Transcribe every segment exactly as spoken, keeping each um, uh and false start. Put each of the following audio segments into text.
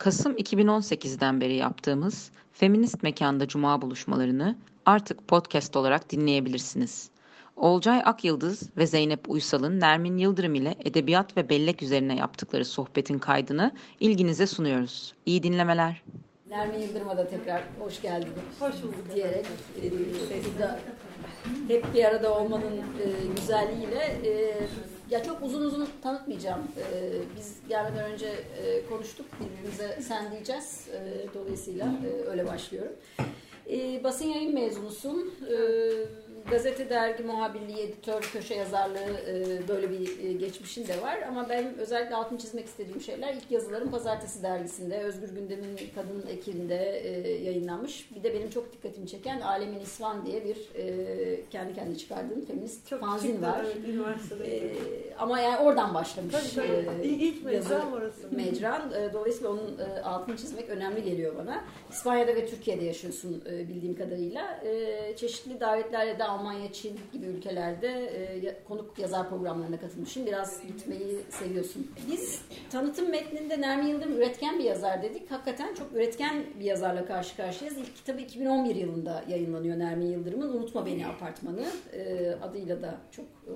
Kasım iki bin on sekizden beri yaptığımız Feminist Mekan'da Cuma buluşmalarını artık podcast olarak dinleyebilirsiniz. Olcay Akyıldız ve Zeynep Uysal'ın Nermin Yıldırım ile edebiyat ve bellek üzerine yaptıkları sohbetin kaydını ilginize sunuyoruz. İyi dinlemeler. Nermin Yıldırım'a da tekrar hoş geldiniz. Hoş bulduk diyerek e, burada hep bir arada olmanın e, güzelliğiyle e, ya çok uzun uzun tanıtmayacağım. E, biz gelmeden önce e, konuştuk. Birbirimize sen diyeceğiz. E, dolayısıyla e, öyle başlıyorum. E, basın yayın mezunusun. E, gazete, dergi muhabirliği, editör, köşe yazarlığı e, böyle bir e, geçmişin de var. Ama benim özellikle altını çizmek istediğim şeyler ilk yazılarım Pazartesi dergisinde, Özgür Gündem'in Kadın Ekir'inde e, yayınlanmış. Bir de benim çok dikkatimi çeken Alemin İsvan diye bir e, kendi kendine çıkardığım feminist çok fanzin var. E, ama yani oradan başlamış. Tabii, tabii. E, ilk mecram orası. Mecran. E, dolayısıyla onun e, altını çizmek önemli geliyor bana. İspanya'da ve Türkiye'de yaşıyorsun e, bildiğim kadarıyla. E, çeşitli davetlerle de Almanya, Çin gibi ülkelerde e, konuk yazar programlarına katılmışım. Biraz gitmeyi seviyorsun. Biz tanıtım metninde Nermin Yıldırım üretken bir yazar dedik. Hakikaten çok üretken bir yazarla karşı karşıyayız. İlk kitabı iki bin on bir yılında yayınlanıyor Nermin Yıldırım'ın Unutma Beni Apartmanı. E, adıyla da çok e,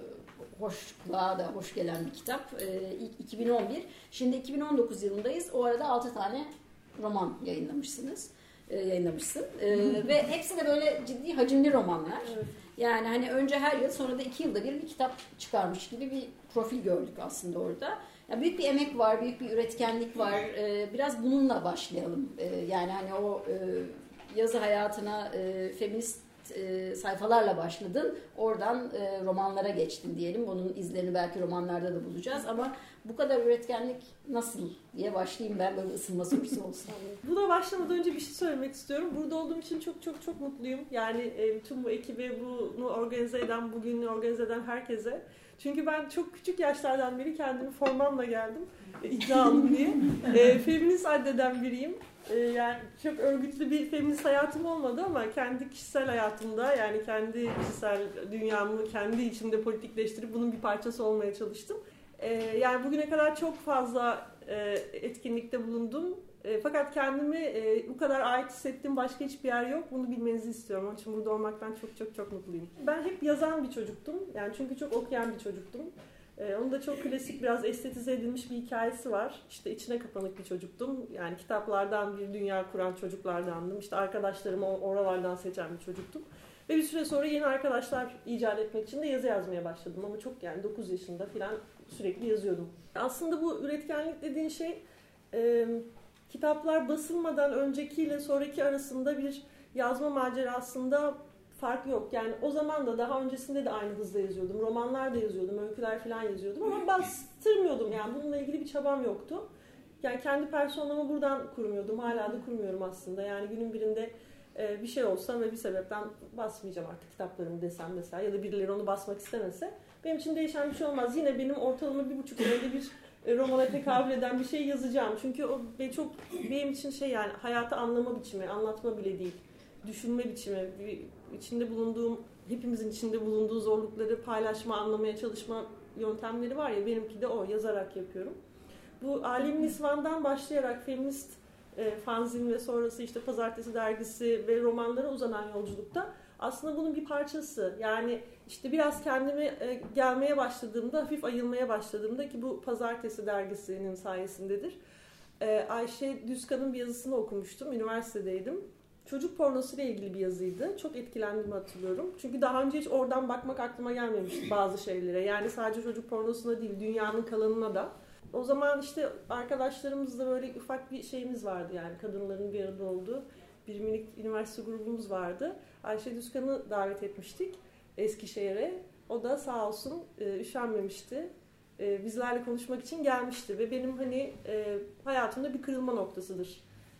hoşluğa da hoş gelen bir kitap. E, ilk iki bin on bir. Şimdi iki bin on dokuz yılındayız. O arada altı tane roman yayınlamışsınız. yayınlamışsın. Ee, ve hepsi de böyle ciddi hacimli romanlar. Evet. Yani hani önce her yıl sonra da iki yılda bir bir kitap çıkarmış gibi bir profil gördük aslında orada. Yani büyük bir emek var, büyük bir üretkenlik var. Ee, biraz bununla başlayalım. Ee, yani hani o e, yazı hayatına e, feminist e, sayfalarla başladın. Oradan e, romanlara geçtin diyelim. Bunun izlerini belki romanlarda da bulacağız ama bu kadar üretkenlik nasıl diye başlayayım ben, böyle ısınma sorusu olsun. Buna başlamadan önce bir şey söylemek istiyorum. Burada olduğum için çok çok çok mutluyum. Yani e, tüm bu ekibe, bunu organize eden, bugünü organize eden herkese. Çünkü ben çok küçük yaşlardan beri kendimi formamla geldim. E, iddialım diye. E, feminist addeden biriyim. E, yani çok örgütlü bir feminist hayatım olmadı ama kendi kişisel hayatımda, yani kendi kişisel dünyamı kendi içimde politikleştirip bunun bir parçası olmaya çalıştım. Yani bugüne kadar çok fazla etkinlikte bulundum. Fakat kendimi bu kadar ait hissettiğim başka hiçbir yer yok. Bunu bilmenizi istiyorum. Onun için burada olmaktan çok çok çok mutluyum. Ben hep yazan bir çocuktum. Yani çünkü çok okuyan bir çocuktum. Onun da çok klasik, biraz estetize edilmiş bir hikayesi var. İşte içine kapanık bir çocuktum. Yani kitaplardan bir dünya kuran çocuklardandım. İşte arkadaşlarımı oralardan seçen bir çocuktum. Ve bir süre sonra yeni arkadaşlar icat etmek için de yazı yazmaya başladım. Ama çok, yani dokuz yaşında falan sürekli yazıyordum. Aslında bu üretkenlik dediğin şey e, kitaplar basılmadan öncekiyle sonraki arasında bir yazma macerasında fark yok. Yani o zaman da, daha öncesinde de aynı hızla yazıyordum. Romanlar da yazıyordum, öyküler falan yazıyordum ama bastırmıyordum, yani bununla ilgili bir çabam yoktu. Yani kendi personamı buradan kurmuyordum. Hala da kurmuyorum aslında. Yani günün birinde bir şey olsa ve bir sebepten basmayacağım artık kitaplarımı desem mesela, ya da birileri onu basmak istemese, benim için değişen bir şey olmaz. Yine benim ortalama bir buçuk senede bir romana tekabül eden bir şey yazacağım. Çünkü o çok benim için şey, yani hayatı anlama biçimi, anlatma bile değil, düşünme biçimi, içinde bulunduğum, hepimizin içinde bulunduğu zorlukları paylaşma, anlamaya çalışma yöntemleri var ya, benimki de o, yazarak yapıyorum. Bu Alemin İsvan'dan başlayarak feminist E, fanzin ve sonrası işte Pazartesi dergisi ve romanlara uzanan yolculukta aslında bunun bir parçası. Yani işte biraz kendime e, gelmeye başladığımda, hafif ayılmaya başladığımda, ki bu Pazartesi dergisinin sayesindedir. E, Ayşe Düzkan'ın bir yazısını okumuştum. Üniversitedeydim. Çocuk pornosuyla ilgili bir yazıydı. Çok etkilendiğimi hatırlıyorum. Çünkü daha önce hiç oradan bakmak aklıma gelmemişti bazı şeylere. Yani sadece çocuk pornosuna değil, dünyanın kalanına da. O zaman işte arkadaşlarımızla böyle ufak bir şeyimiz vardı, yani kadınların bir arada olduğu bir minik üniversite grubumuz vardı. Ayşe Düzkan'ı davet etmiştik Eskişehir'e. O da sağ olsun üşenmemişti. Bizlerle konuşmak için gelmişti ve benim hani hayatımda bir kırılma noktasıdır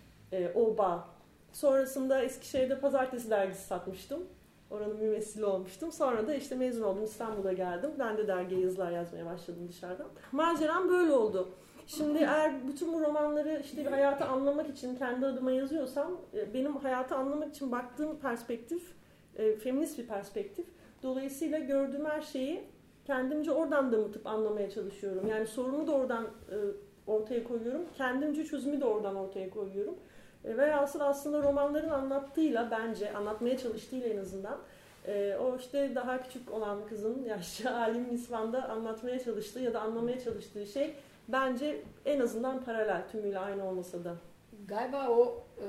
o bağ. Sonrasında Eskişehir'de Pazartesi dergisi satmıştım. Oranın mümessili olmuştum. Sonra da işte mezun oldum, İstanbul'a geldim. Ben de dergiye yazılar yazmaya başladım dışarıdan. Maceram böyle oldu. Şimdi eğer bütün bu romanları işte hayatı anlamak için kendi adıma yazıyorsam, benim hayatı anlamak için baktığım perspektif e, feminist bir perspektif. Dolayısıyla gördüğüm her şeyi kendimce oradan damıtıp anlamaya çalışıyorum. Yani sorunu da oradan e, ortaya koyuyorum. Kendimce çözümü de oradan ortaya koyuyorum. E, velhasıl aslında romanların anlattığıyla, bence anlatmaya çalıştığıyla en azından e, o işte daha küçük olan kızın yaşça Alim Nisvan'da anlatmaya çalıştığı ya da anlamaya çalıştığı şey bence en azından paralel, tümüyle aynı olmasa da. Galiba o e,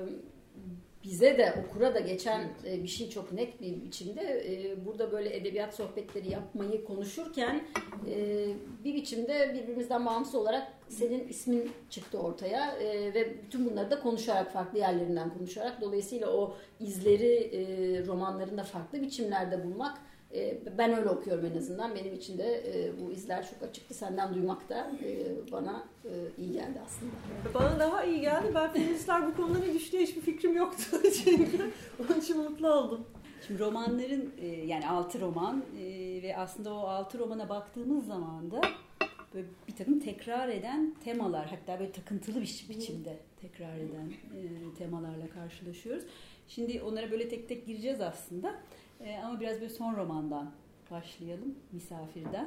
bize de okura da geçen e, bir şey çok net bir biçimde. E, burada böyle edebiyat sohbetleri yapmayı konuşurken e, bir biçimde birbirimizden bağımsız olarak senin ismin çıktı ortaya e, ve bütün bunları da konuşarak, farklı yerlerinden konuşarak, dolayısıyla o izleri e, romanlarında farklı biçimlerde bulmak, e, ben öyle okuyorum en azından. Benim için de e, bu izler çok açıktı. Senden duymak da e, bana e, iyi geldi aslında. Bana daha iyi geldi. Ben feministler bu konuda ne düşünüyor hiçbir fikrim yoktu çünkü. Onun için mutlu oldum. Şimdi romanların yani altı roman ve aslında o altı romana baktığımız zaman da böyle bir takım tekrar eden temalar, hatta böyle takıntılı bir biçimde tekrar eden temalarla karşılaşıyoruz. Şimdi onlara böyle tek tek gireceğiz aslında. Ama biraz böyle son romandan başlayalım, Misafir'den.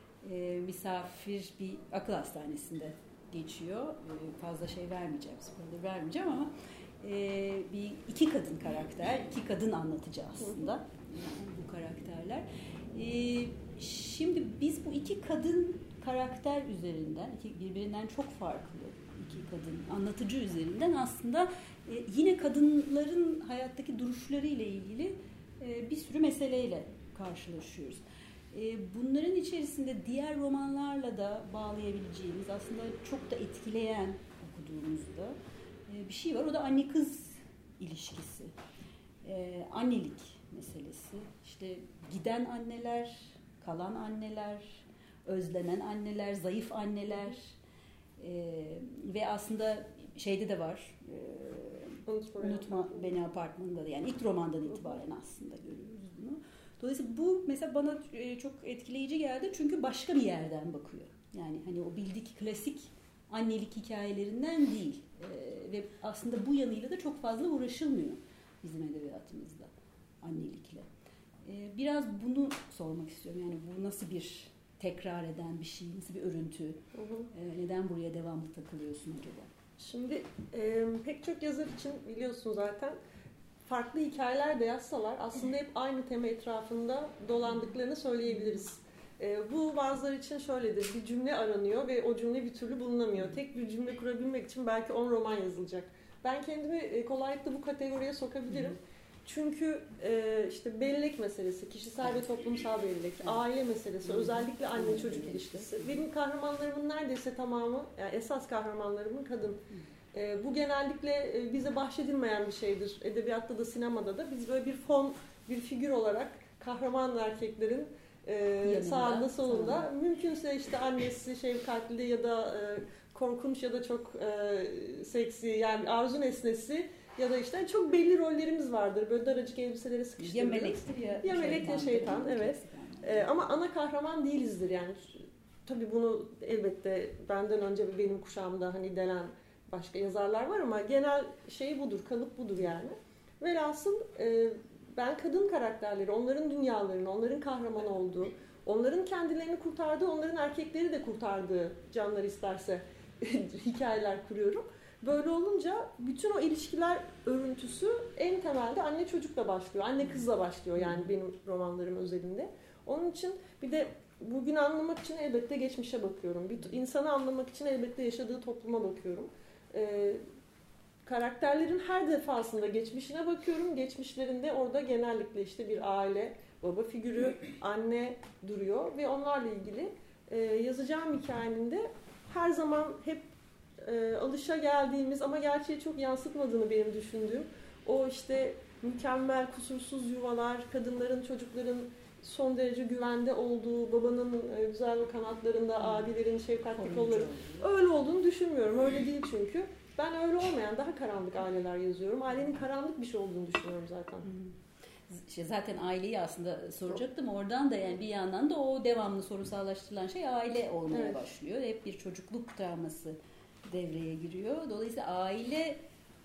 Misafir bir akıl hastanesinde geçiyor. Fazla şey vermeyeceğim, spoiler vermeyeceğim ama Ee, bir iki kadın karakter, iki kadın anlatıcı aslında yani bu karakterler. Ee, şimdi biz bu iki kadın karakter üzerinden, iki, birbirinden çok farklı iki kadın anlatıcı üzerinden aslında e, yine kadınların hayattaki duruşları ile ilgili e, bir sürü meseleyle karşılaşıyoruz. E, bunların içerisinde diğer romanlarla da bağlayabileceğimiz, aslında çok da etkileyen okuduğumuzda bir şey var. O da anne kız ilişkisi. Ee, annelik meselesi. İşte giden anneler, kalan anneler, özlenen anneler, zayıf anneler ee, ve aslında şeyde de var. E, Unutma, Unutma Beni Apartmanı'nda da, yani ilk romandan itibaren aslında görüyoruz bunu. Dolayısıyla bu mesela bana çok etkileyici geldi çünkü başka bir yerden bakıyor. Yani hani o bildik klasik annelik hikayelerinden değil. Ee, ve aslında bu yanıyla da çok fazla uğraşılmıyor bizim edebiyatımızda annelikle. Ee, biraz bunu sormak istiyorum. Yani bu nasıl bir tekrar eden bir şey, nasıl bir örüntü? Hı hı. Ee, neden buraya devamlı takılıyorsun acaba? Şimdi e, pek çok yazar için biliyorsun zaten farklı hikayeler de yazsalar aslında hep aynı tema etrafında dolandıklarını söyleyebiliriz. E, bu bazıları için şöyledir. Bir cümle aranıyor ve o cümle bir türlü bulunamıyor. Tek bir cümle kurabilmek için belki on roman yazılacak. Ben kendimi kolaylıkla bu kategoriye sokabilirim. Çünkü e, işte bellek meselesi, kişisel ve toplumsal bellek, aile meselesi, özellikle anne çocuk ilişkisi. Benim kahramanlarımın neredeyse tamamı, yani esas kahramanlarımın kadın. E, bu genellikle e, bize bahşedilmeyen bir şeydir. Edebiyatta da sinemada da biz böyle bir fon, bir figür olarak kahraman erkeklerin Ee, sağında solunda. Sonra. Mümkünse işte annesi şefkatli ya da e, korkunç ya da çok e, seksi, yani arzu nesnesi ya da işte çok belli rollerimiz vardır. Böyle daracık elbiselere sıkıştırılır. Ya melektir ya, ya melek ya şeytan. Evet. Ee, ama ana kahraman değilizdir yani. Tabii bunu elbette benden önce ve benim kuşağımda hani denen başka yazarlar var ama genel şey budur, kalıp budur yani. Velhasıl e, ben kadın karakterleri, onların dünyalarını, onların kahraman olduğu, onların kendilerini kurtardığı, onların erkekleri de kurtardığı, canları isterse hikayeler kuruyorum. Böyle olunca bütün o ilişkiler örüntüsü en temelde anne çocukla başlıyor, anne kızla başlıyor yani benim romanlarım özelinde. Onun için bir de bugün anlamak için elbette geçmişe bakıyorum. Bir insanı anlamak için elbette yaşadığı topluma bakıyorum. Ee, Karakterlerin her defasında geçmişine bakıyorum. Geçmişlerinde orada genellikle işte bir aile, baba figürü, anne duruyor ve onlarla ilgili e, yazacağım hikayenin de her zaman hep e, alışa geldiğimiz ama gerçeği çok yansıtmadığını benim düşündüğüm o işte mükemmel, kusursuz yuvalar, kadınların, çocukların son derece güvende olduğu, babanın e, güzel kanatlarında, abilerin şefkatli kolları, öyle olduğunu düşünmüyorum. Öyle değil çünkü. Ben öyle olmayan daha karanlık aileler yazıyorum. Ailenin karanlık bir şey olduğunu düşünüyorum zaten. İşte zaten aileyi aslında soracaktım. Oradan da yani bir yandan da o devamlı sorunsallaştırılan şey aile olmaya evet. başlıyor. Hep bir çocukluk travması devreye giriyor. Dolayısıyla aile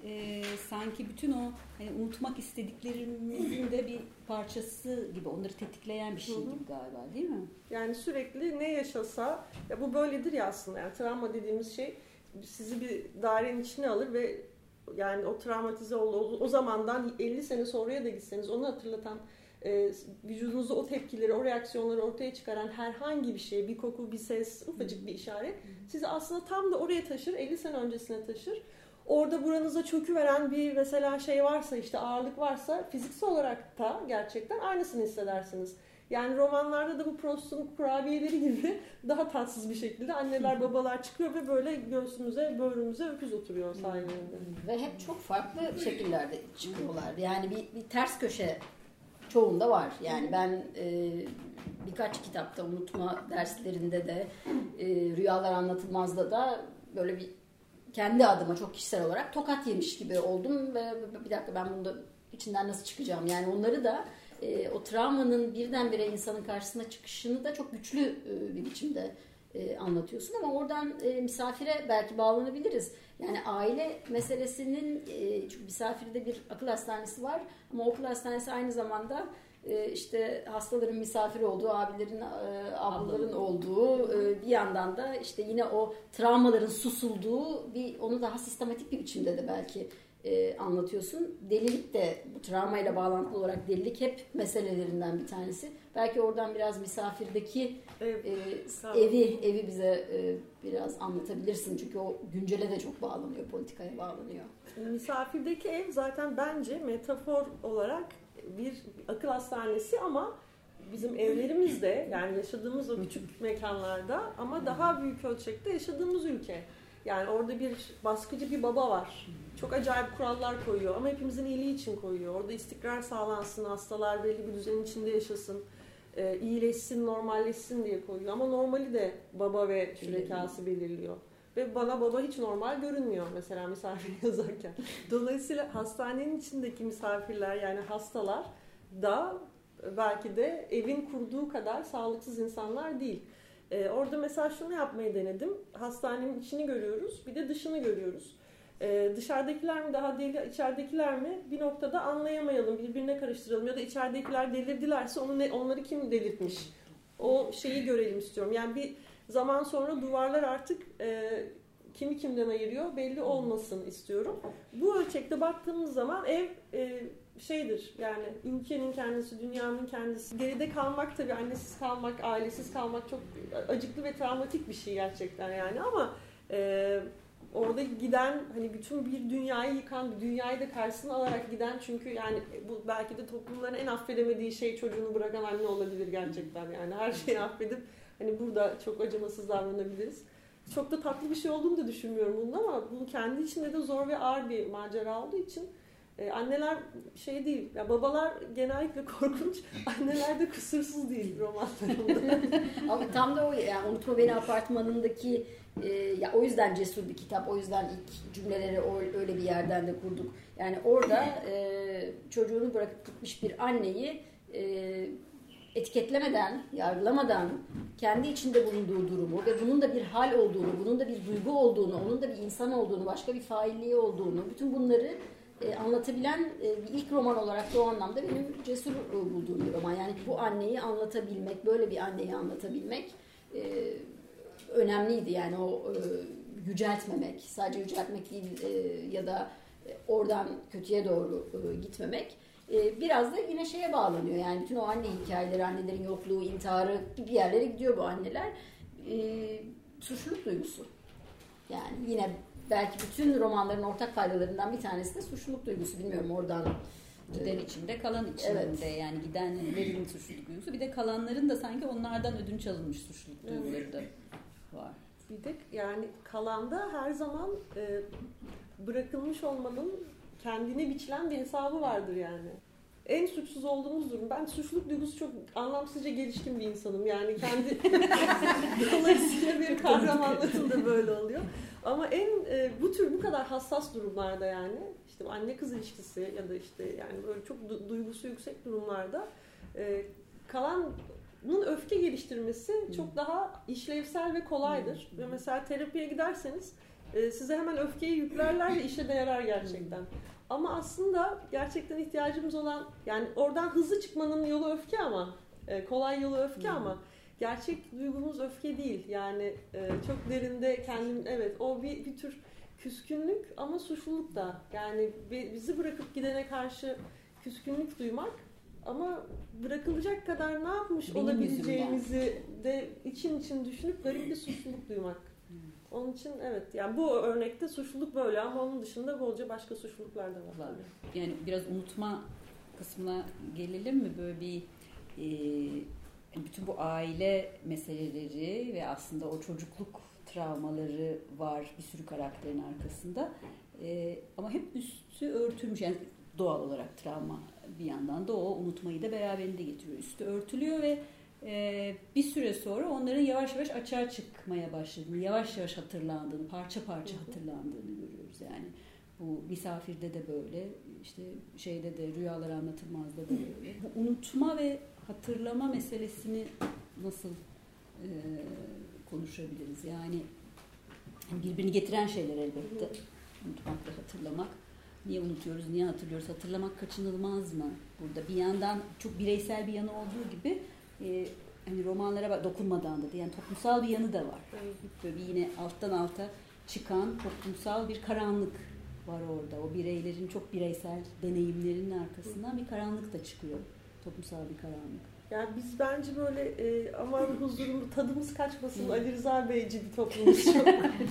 e, sanki bütün o hani unutmak istediklerimizin de bir parçası gibi, onları tetikleyen bir şey gibi galiba, değil mi? Yani sürekli ne yaşasa, ya bu böyledir ya aslında. Yani travma dediğimiz şey sizi bir dairenin içine alır ve yani o travmatize oldu. O zamandan elli sene sonraya da gitseniz onu hatırlatan, e, vücudunuzda o tepkileri, o reaksiyonları ortaya çıkaran herhangi bir şey, bir koku, bir ses, ufacık bir işaret sizi aslında tam da oraya taşır, elli sene öncesine taşır. Orada buranıza çöküveren bir mesela şey varsa, işte ağırlık varsa fiziksel olarak da gerçekten aynısını hissedersiniz. Yani romanlarda da bu Proust'un kurabiyeleri gibi daha tatsız bir şekilde anneler babalar çıkıyor ve böyle göğsümüze, böğrümüze öküz oturuyor sahilerinde. Ve hep çok farklı şekillerde çıkıyorlar. Yani bir, bir ters köşe çoğunda var. Yani ben e, birkaç kitapta, unutma derslerinde de, e, Rüyalar Anlatılmaz'da da böyle bir kendi adıma çok kişisel olarak tokat yemiş gibi oldum ve bir dakika ben bunda içinden nasıl çıkacağım? Yani onları da e, o travmanın birdenbire insanın karşısına çıkışını da çok güçlü e, bir biçimde e, anlatıyorsun ama oradan e, misafire belki bağlanabiliriz. Yani aile meselesinin, e, çünkü misafirde bir akıl hastanesi var ama o akıl hastanesi aynı zamanda e, işte hastaların misafiri olduğu, abilerin, e, ablaların olduğu, e, bir yandan da işte yine o travmaların susulduğu bir, onu daha sistematik bir biçimde de belki e, anlatıyorsun. Delilik de bu travmayla bağlantılı olarak delilik hep meselelerinden bir tanesi. Belki oradan biraz misafirdeki Evet, e, evi evi bize e, biraz anlatabilirsin. Çünkü o güncele de çok bağlanıyor, politikaya bağlanıyor. Misafirdeki ev zaten bence metafor olarak bir akıl hastanesi ama bizim evlerimizde, yani yaşadığımız o küçük mekanlarda ama daha büyük ölçekte yaşadığımız ülke. Yani orada bir baskıcı bir baba var. Çok acayip kurallar koyuyor ama hepimizin iyiliği için koyuyor. Orada istikrar sağlansın, hastalar belli bir düzenin içinde yaşasın, e, iyileşsin, normalleşsin diye koyuyor. Ama normali de baba ve şürekası belirliyor. Ve bana baba hiç normal görünmüyor mesela misafir yazarken. Dolayısıyla hastanenin içindeki misafirler, yani hastalar da belki de evin kurduğu kadar sağlıksız insanlar değil. Ee, orada mesela şunu yapmayı denedim. Hastanenin içini görüyoruz, bir de dışını görüyoruz. Ee, dışarıdakiler mi daha deli, içeridekiler mi? Bir noktada anlayamayalım, birbirine karıştıralım. Ya da içeridekiler delirdilerse onu ne, onları kim delirtmiş? O şeyi görelim istiyorum. Yani bir zaman sonra duvarlar artık e, kimi kimden ayırıyor belli olmasın istiyorum. Bu ölçekte baktığımız zaman ev e, şeydir, yani ülkenin kendisi, dünyanın kendisi. Geride kalmak tabii, annesiz kalmak, ailesiz kalmak çok acıklı ve travmatik bir şey gerçekten yani ama e, orada giden, hani bütün bir dünyayı yıkan, bir dünyayı da karşısına alarak giden, çünkü yani bu belki de toplumların en affedemediği şey çocuğunu bırakan anne olabilir gerçekten, yani her şeyi affedip hani burada çok acımasız davranabiliriz. Çok da tatlı bir şey olduğunu da düşünmüyorum bunun ama bu kendi içinde de zor ve ağır bir macera olduğu için e, anneler şey değil, ya babalar genellikle korkunç, anneler de kusursuz değil romanlarında. Ama tam da o, yani Unutma Beni Apartmanı'ndaki e, ya o yüzden cesur bir kitap, o yüzden ilk cümleleri o, öyle bir yerden de kurduk. Yani orada e, çocuğunu bırakıp gitmiş bir anneyi e, etiketlemeden, yargılamadan kendi içinde bulunduğu durumu ve bunun da bir hal olduğunu, bunun da bir duygu olduğunu, onun da bir insan olduğunu, başka bir failliği olduğunu, bütün bunları e, anlatabilen e, bir ilk roman olarak da o anlamda benim cesur e, bulduğum bir roman. Yani bu anneyi anlatabilmek, böyle bir anneyi anlatabilmek e, önemliydi. Yani o e, yüceltmemek, sadece yüceltmek değil e, ya da e, oradan kötüye doğru e, gitmemek. Biraz da yine şeye bağlanıyor. Yani bütün o anne hikayeleri, annelerin yokluğu, intiharı, bir yerlere gidiyor bu anneler. E, suçluluk duygusu. Yani yine belki bütün romanların ortak faydalarından bir tanesi de suçluluk duygusu. Bilmiyorum oradan. Giden içinde, kalan içinde. Evet. Yani gidenlerin suçluluk duygusu. Bir de kalanların da sanki onlardan ödünç alınmış suçluluk duyguları da var. Bir de yani kalanda her zaman e, bırakılmış olmanın kendine biçilen bir hesabı vardır yani. En suçsuz olduğumuz durum. Ben suçluluk duygusu çok anlamsızca gelişkin bir insanım. Yani kendi dolayısıyla bir kahramanlığım da böyle oluyor. Ama en e, bu tür bu kadar hassas durumlarda, yani işte anne kız ilişkisi ya da işte yani böyle çok du- duygusu yüksek durumlarda e, kalanın öfke geliştirmesi çok daha işlevsel ve kolaydır. Ve mesela terapiye giderseniz e, size hemen öfkeyi yüklerler ve işe de yarar gerçekten. Ama aslında gerçekten ihtiyacımız olan, yani oradan hızlı çıkmanın yolu öfke ama e, kolay yolu öfke hmm. ama gerçek duygumuz öfke değil. Yani e, çok derinde kendim, evet o bir, bir tür küskünlük ama suçluluk da. Yani bizi bırakıp gidene karşı küskünlük duymak ama bırakılacak kadar ne yapmış Benim olabileceğimizi yüzümden. de için için düşünüp garip bir suçluluk duymak. Onun için evet, yani bu örnekte suçluluk böyle ama onun dışında bolca başka suçluluklar da var. var. Yani biraz unutma kısmına gelelim mi? Böyle bir e, bütün bu aile meseleleri ve aslında o çocukluk travmaları var bir sürü karakterin arkasında. E, ama hep üstü örtülmüş. Yani doğal olarak travma bir yandan da o unutmayı da beraberinde getiriyor. Üstü örtülüyor ve e, bir süre sonra onların yavaş yavaş açığa çıkmaya başladığını, yavaş yavaş hatırlandığını, parça parça hatırlandığını görüyoruz. Yani bu Misafir'de de böyle, işte şeyde de Rüyalar Anlatılmaz'da da böyle. Bu unutma ve hatırlama meselesini nasıl e, konuşabiliriz? Yani birbirini getiren şeyler elbette. Unutmak ve hatırlamak. Niye unutuyoruz, niye hatırlıyoruz? Hatırlamak kaçınılmaz mı? Burada bir yandan çok bireysel bir yanı olduğu gibi e, hani romanlara bak, dokunmadan da yani toplumsal bir yanı da var. Böyle bir yine alttan alta çıkan toplumsal bir karanlık var orada. O bireylerin çok bireysel deneyimlerinin arkasından bir karanlık da çıkıyor. Toplumsal bir karanlık. Yani biz bence böyle e, aman huzurumuz, tadımız kaçmasın Ali Rıza Beyci bir toplumuz çok.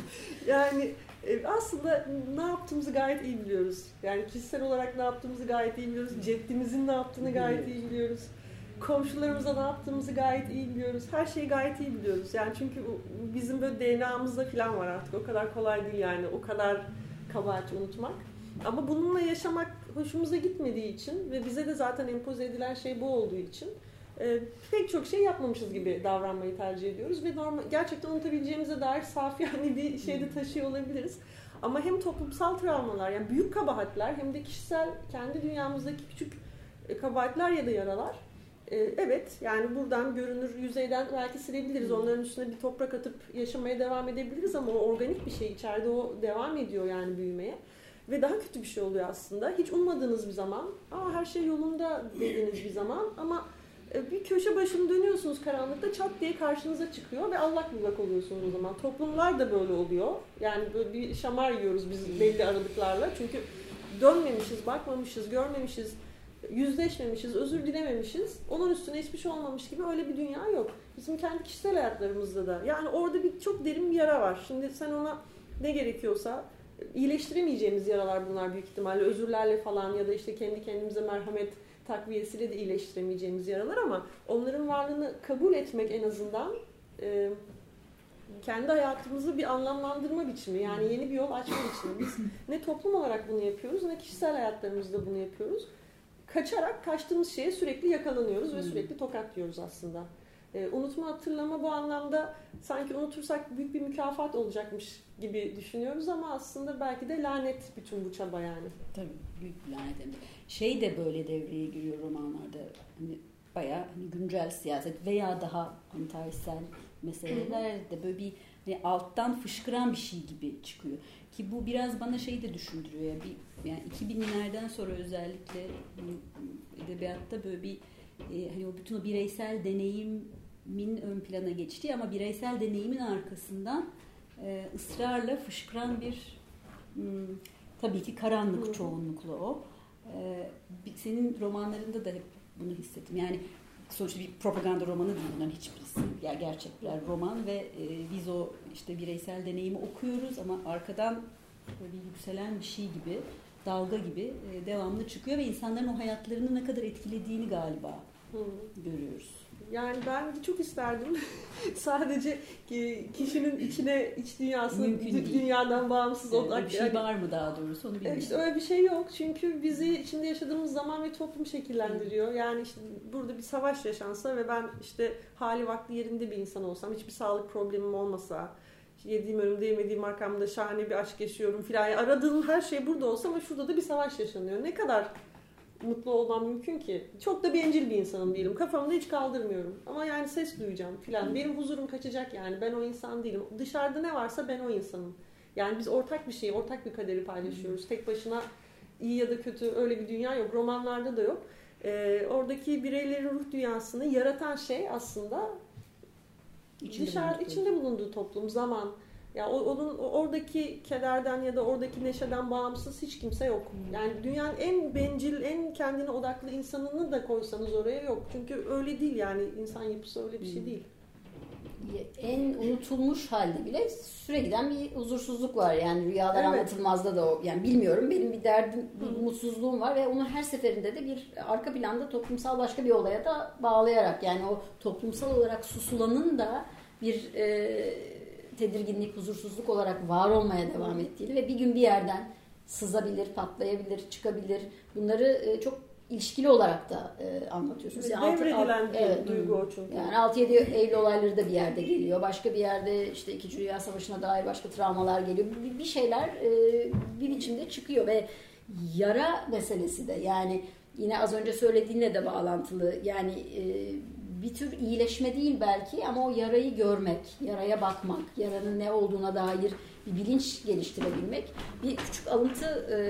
Yani e, aslında ne yaptığımızı gayet iyi biliyoruz. Yani kişisel olarak ne yaptığımızı gayet iyi biliyoruz. Ceddimizin ne yaptığını gayet iyi biliyoruz. Komşularımıza ne yaptığımızı gayet iyi biliyoruz. Her şeyi gayet iyi biliyoruz. Yani çünkü bizim böyle D N A'mızda falan var artık. O kadar kolay değil yani. O kadar kabahati unutmak. Ama bununla yaşamak hoşumuza gitmediği için ve bize de zaten empoze edilen şey bu olduğu için e, pek çok şey yapmamışız gibi davranmayı tercih ediyoruz ve normal, gerçekten unutabileceğimize dair safiyane bir şey de taşıyor olabiliriz. Ama hem toplumsal travmalar, yani büyük kabahatler, hem de kişisel kendi dünyamızdaki küçük kabahatler ya da yaralar. E, evet, yani buradan görünür yüzeyden belki silebiliriz. Onların üstüne bir toprak atıp yaşamaya devam edebiliriz ama o organik bir şey, içeride o devam ediyor yani büyümeye. Ve daha kötü bir şey oluyor aslında. Hiç ummadığınız bir zaman, aa her şey yolunda dediğiniz bir zaman ama bir köşe başını dönüyorsunuz karanlıkta, çat diye karşınıza çıkıyor ve allak bullak oluyorsunuz o zaman. Toplumlar da böyle oluyor. Yani böyle bir şamar yiyoruz biz belli aralıklarla. Çünkü dönmemişiz, bakmamışız, görmemişiz, yüzleşmemişiz, özür dilememişiz. Onun üstüne hiçbir şey olmamış gibi öyle bir dünya yok. Bizim kendi kişisel hayatlarımızda da. Yani orada bir çok derin bir yara var. Şimdi sen ona ne gerekiyorsa, iyileştiremeyeceğimiz yaralar bunlar büyük ihtimalle. Özürlerle falan ya da işte kendi kendimize merhamet takviyesiyle de iyileştiremeyeceğimiz yaralar ama onların varlığını kabul etmek en azından e, kendi hayatımızı bir anlamlandırma biçimi. Yani yeni bir yol açma biçimi. Biz ne toplum olarak bunu yapıyoruz ne kişisel hayatlarımızda bunu yapıyoruz. Kaçarak kaçtığımız şeye sürekli yakalanıyoruz ve sürekli tokatlıyoruz aslında. E, unutma, hatırlama bu anlamda sanki unutursak büyük bir mükafat olacakmış gibi düşünüyoruz ama aslında belki de lanet bütün bu çaba yani. Tabii büyük bir lanet. Şey de böyle devreye giriyor romanlarda. Hani bayağı hani güncel siyaset veya daha hani tarihsel meseleler de böyle bir hani alttan fışkıran bir şey gibi çıkıyor. Ki bu biraz bana şey de düşündürüyor. Yani, bir, yani iki binlerden sonra özellikle hani, edebiyatta böyle bir e, hani o bütün o bireysel deneyimin ön plana geçtiği ama bireysel deneyimin arkasından e, ısrarla fışkıran bir m, tabii ki karanlık çoğunlukla o. E, senin romanlarında da hep bunu hissettim. Yani sonuçta bir propaganda romanı değil bunların hiçbirisi. Yani gerçek birer roman ve e, biz o işte bireysel deneyimi okuyoruz ama arkadan böyle bir yükselen bir şey gibi, dalga gibi e, devamlı çıkıyor ve insanların o hayatlarını ne kadar etkilediğini galiba hmm. görüyoruz. Yani ben çok isterdim sadece kişinin içine, iç dünyasına, dünyadan bağımsız evet, olarak. Öyle bir şey var mı daha doğrusu onu bilmiyorum. İşte öyle bir şey yok çünkü bizi içinde yaşadığımız zaman ve toplum şekillendiriyor. Yani işte burada bir savaş yaşansa ve ben işte hali vakti yerinde bir insan olsam, hiçbir sağlık problemim olmasa, yediğim önümde yemediğim arkamda şahane bir aşk yaşıyorum filan. Yani aradığım her şey burada olsa ama şurada da bir savaş yaşanıyor. Ne kadar mutlu olmam mümkün ki. Çok da bencil bir insanım değilim. Kafamda hiç kaldırmıyorum. Ama yani ses duyacağım filan. Benim huzurum kaçacak yani. Ben o insan değilim. Dışarıda ne varsa ben o insanım. Yani biz ortak bir şeyi, ortak bir kaderi paylaşıyoruz. Tek başına iyi ya da kötü öyle bir dünya yok. Romanlarda da yok. Ee, oradaki bireylerin ruh dünyasını yaratan şey aslında İçinde dışarı bulundukları. içinde bulunduğu toplum, zaman. Ya o, onun oradaki kederden ya da oradaki neşeden bağımsız hiç kimse yok. Yani dünyanın en bencil, en kendine odaklı insanını da koysanız oraya yok. Çünkü öyle değil yani, insan yapısı öyle bir şey değil. En unutulmuş halde bile süre giden bir huzursuzluk var. Yani Rüyalar Evet. Anlatılmaz'da da o. Yani bilmiyorum, benim bir derdim, bir mutsuzluğum var ve onu her seferinde de bir arka planda toplumsal başka bir olaya da bağlayarak, yani o toplumsal olarak susulanın da bir e, tedirginlik, huzursuzluk olarak var olmaya devam ettiğini ve bir gün bir yerden sızabilir, patlayabilir, çıkabilir. Bunları e, çok ilişkili olarak da e, anlatıyorsunuz. Yani altı- Devredilen alt- bir evet, duygu o çünkü. yani altı yedi Eylül olayları da bir yerde geliyor. Başka bir yerde işte İkinci Dünya Savaşı'na dair başka travmalar geliyor. Bir, bir şeyler e, bir biçimde çıkıyor ve yara meselesi de, yani yine az önce söylediğinle de bağlantılı. Yani e, bir tür iyileşme değil belki ama o yarayı görmek, yaraya bakmak, yaranın ne olduğuna dair bir bilinç geliştirebilmek. Bir küçük alıntı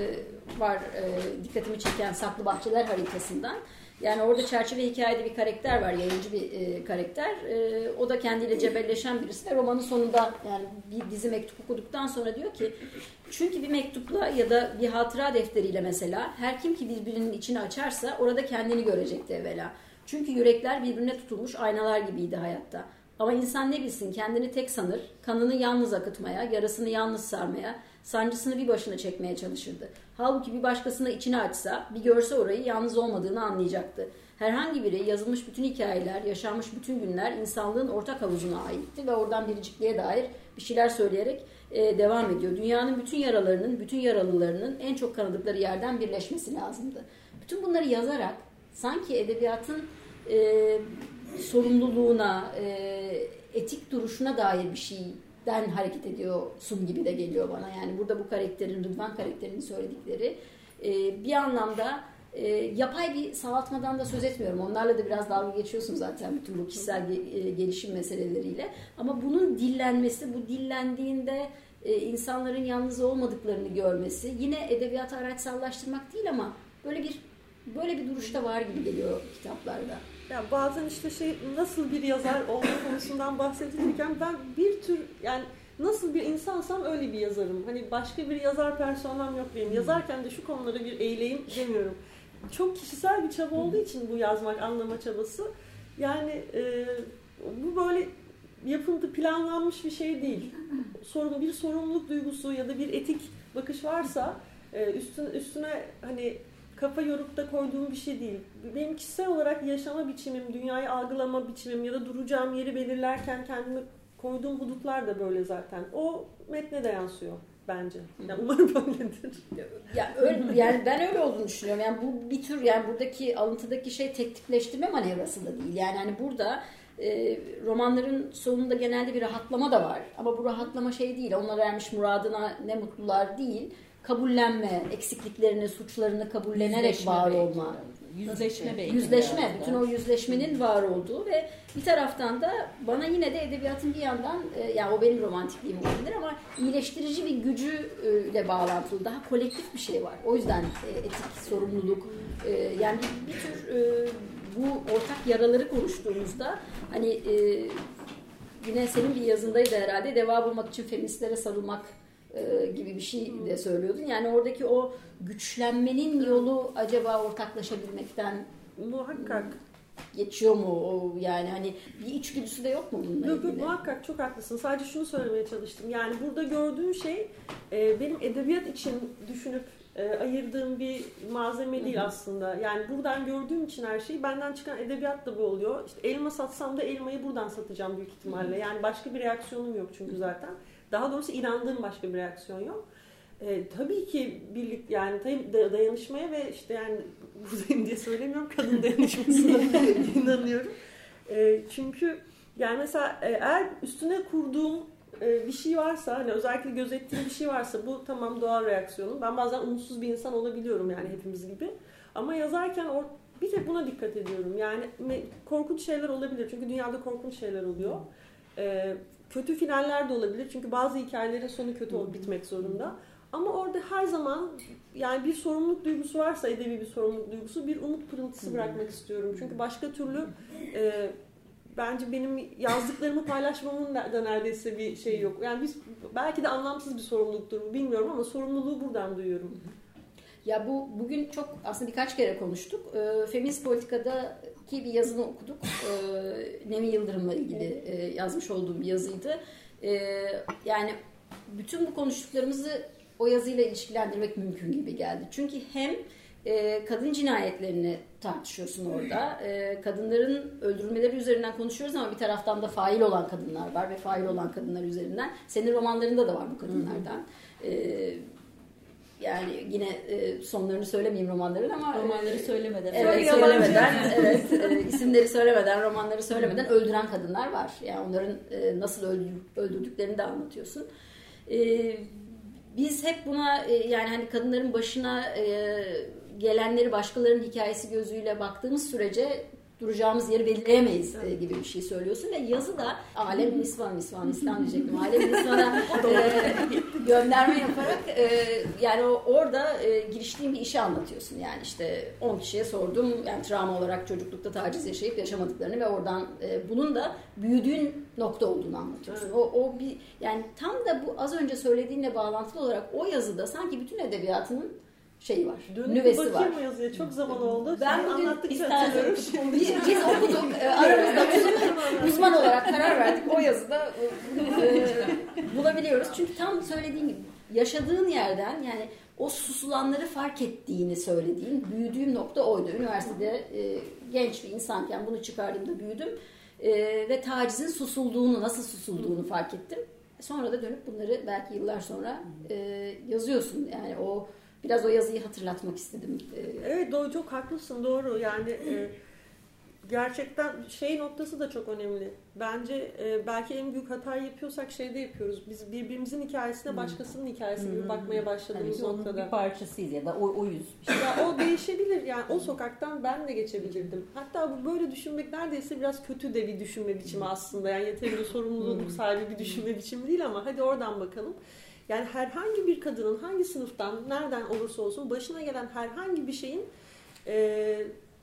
e, var e, dikkatimi çeken Saklı Bahçeler haritasından. Yani orada çerçeve hikayede bir karakter var, yayıncı bir e, karakter. E, o da kendiyle cebelleşen birisi ve romanın sonunda, yani bir dizi mektup okuduktan sonra diyor ki, çünkü bir mektupla ya da bir hatıra defteriyle mesela her kim ki birbirinin içini açarsa orada kendini görecekti evvela. Çünkü yürekler birbirine tutulmuş aynalar gibiydi hayatta. Ama insan ne bilsin, kendini tek sanır, kanını yalnız akıtmaya, yarasını yalnız sarmaya, sancısını bir başına çekmeye çalışırdı. Halbuki bir başkasına içini açsa, bir görse orayı yalnız olmadığını anlayacaktı. Herhangi biri yazılmış bütün hikayeler, yaşanmış bütün günler insanlığın ortak havuzuna aitti ve oradan biricikliğe dair bir şeyler söyleyerek e, devam ediyor. Dünyanın bütün yaralarının, bütün yaralılarının en çok kanadıkları yerden birleşmesi lazımdı. Bütün bunları yazarak sanki edebiyatın e, sorumluluğuna, e, etik duruşuna dair bir şeyden hareket ediyorsun gibi de geliyor bana. Yani burada bu karakterin, Rıdvan karakterinin söyledikleri e, bir anlamda e, yapay bir sağaltmadan da söz etmiyorum. Onlarla da biraz dalga geçiyorsun zaten bütün bu kişisel ge- e, gelişim meseleleriyle. Ama bunun dillenmesi, bu dillendiğinde e, insanların yalnız olmadıklarını görmesi, yine edebiyatı araçsallaştırmak değil ama böyle bir böyle bir duruşta var gibi geliyor kitaplarda. Ya bazen işte şey, nasıl bir yazar olma konusundan bahsedilirken ben bir tür, yani nasıl bir insansam öyle bir yazarım. Hani başka bir yazar personam yok benim. Yazarken de şu konulara bir eğileyim demiyorum. Çok kişisel bir çaba olduğu için bu yazmak, anlama çabası. Yani e, bu böyle yapıldı, planlanmış bir şey değil. Sorun, bir sorumluluk duygusu ya da bir etik bakış varsa e, üstüne, üstüne hani kafa yorup da koyduğum bir şey değil. Benim kişisel olarak yaşama biçimim, dünyayı algılama biçimim ya da duracağım yeri belirlerken kendime koyduğum hudutlar da böyle zaten. O metne de yansıyor bence. Yani umarım böyledir. Ya öyle, yani ben öyle olduğunu düşünüyorum. Yani bu bir tür, yani buradaki alıntıdaki şey tek tipleştirme manevrası da değil. Yani hani burada e, romanların sonunda genelde bir rahatlama da var. Ama bu rahatlama şey değil. Onlar ermiş muradına ne mutlular değil. Kabullenme, eksikliklerini, suçlarını kabullenerek Yüzleşme var belki. olma. Yüzleşme belki. Yüzleşme, biraz da. bütün o yüzleşmenin var olduğu ve bir taraftan da bana yine de edebiyatın bir yandan, e, yani o benim romantikliğim olabilir ama iyileştirici bir gücüyle bağlantılı, daha kolektif bir şey var. O yüzden e, etik sorumluluk, e, yani bir, bir tür e, bu ortak yaraları konuştuğumuzda hani e, yine senin bir yazındaydı herhalde, deva bulmak için feministlere sarılmak e, gibi bir şey de söylüyordun. Yani oradaki o güçlenmenin yolu acaba ortaklaşabilmekten Muhakkak. geçiyor mu? O, yani hani bir içgüdüsü de yok mu bununla Yok yok, ilgili? muhakkak çok haklısın. Sadece şunu söylemeye çalıştım. Yani burada gördüğüm şey e, benim edebiyat için düşünüp e, ayırdığım bir malzeme değil aslında. Yani buradan gördüğüm için her şeyi, benden çıkan edebiyat da bu oluyor. İşte elma satsam da elmayı buradan satacağım büyük ihtimalle. Yani başka bir reaksiyonum yok çünkü zaten. Daha doğrusu inandığım başka bir reaksiyon yok. E, tabii ki birlik, yani tabii dayanışmaya ve işte yani buradayım diye söylemiyorum, kadın dayanışmasına inanıyorum. E, çünkü yani mesela eğer üstüne kurduğum e, bir şey varsa, hani özellikle gözettiğim bir şey varsa, bu tamam doğal reaksiyonum. Ben bazen umutsuz bir insan olabiliyorum yani, hepimiz gibi. Ama yazarken or- bir tek buna dikkat ediyorum. Yani korkunç şeyler olabilir çünkü dünyada korkunç şeyler oluyor. E, kötü finaller de olabilir. Çünkü bazı hikayelerin sonu kötü olup bitmek zorunda. Ama orada her zaman yani bir sorumluluk duygusu varsa, edebi bir sorumluluk duygusu, bir umut pırıltısı bırakmak istiyorum. Çünkü başka türlü e, bence benim yazdıklarımı paylaşmamın da neredeyse bir şey yok. Yani biz belki de anlamsız bir sorumluluktur bu, bilmiyorum ama sorumluluğu buradan duyuyorum. Ya bu bugün çok aslında birkaç kere konuştuk. E, Feminist Politika'daki bir yazını okuduk. E, Nevin Yıldırım'la ilgili e, yazmış olduğum bir yazıydı. E, yani bütün bu konuştuklarımızı o yazıyla ilişkilendirmek mümkün gibi geldi. Çünkü hem e, kadın cinayetlerini tartışıyorsun orada. E, kadınların öldürülmeleri üzerinden konuşuyoruz ama bir taraftan da fail olan kadınlar var ve fail olan kadınlar üzerinden. Senin romanlarında da var bu kadınlardan. E, Yani yine e, sonlarını söylemeyeyim romanların ama romanları söylemeden, evet, söylemeden, evet, e, isimleri söylemeden, romanları söylemeden öldüren kadınlar var. Yani onların e, nasıl öldürdüklerini de anlatıyorsun. E, biz hep buna e, yani hani kadınların başına e, gelenleri başkalarının hikayesi gözüyle baktığımız sürece duracağımız yeri belirleyemeyiz e, gibi bir şey söylüyorsun ve yazı da alem nisvan nisvan İslam diyecektim. Alem nisvana e, gönderme yaparak e, yani o, orada e, giriştiğin bir işi anlatıyorsun. Yani işte on kişiye sordum yani travma olarak çocuklukta taciz yaşayıp yaşamadıklarını ve oradan e, bunun da büyüdüğün nokta olduğunu anlatıyorsun. O, o bir yani tam da bu az önce söylediğinle bağlantılı olarak o yazıda sanki bütün edebiyatının şeyi var, Dönüp nüvesi var. bakayım mı yazıya? Çok zaman oldu. Ben Şimdi bugün anlattıkça istersen biz, biz okuduk, e, aramızda uzman, uzman olarak karar verdik. O yazıda e, bulabiliyoruz. Çünkü tam söylediğin gibi yaşadığın yerden yani o susulanları fark ettiğini söylediğin, büyüdüğüm nokta oydu. Üniversitede e, genç bir insanken bunu çıkardığımda büyüdüm e, ve tacizin susulduğunu, nasıl susulduğunu fark ettim. Sonra da dönüp bunları belki yıllar sonra e, yazıyorsun. Yani o biraz o yazıyı hatırlatmak istedim. Evet doğru, çok haklısın, doğru. Yani e, gerçekten şey noktası da çok önemli. Bence e, belki en büyük hatayı yapıyorsak şeyde yapıyoruz. Biz birbirimizin hikayesine başkasının hikayesi gibi bakmaya başladığımız yani noktada. Onun bir parçasıyız ya da o, oyuz. Ya o değişebilir. Yani o sokaktan ben de geçebilirdim. Hatta bu böyle düşünmek neredeyse biraz kötü de bir düşünme biçimi aslında. Yani yeterince sorumluluk sahibi bir düşünme biçimi değil ama hadi oradan bakalım. Yani herhangi bir kadının hangi sınıftan, nereden olursa olsun başına gelen herhangi bir şeyin e,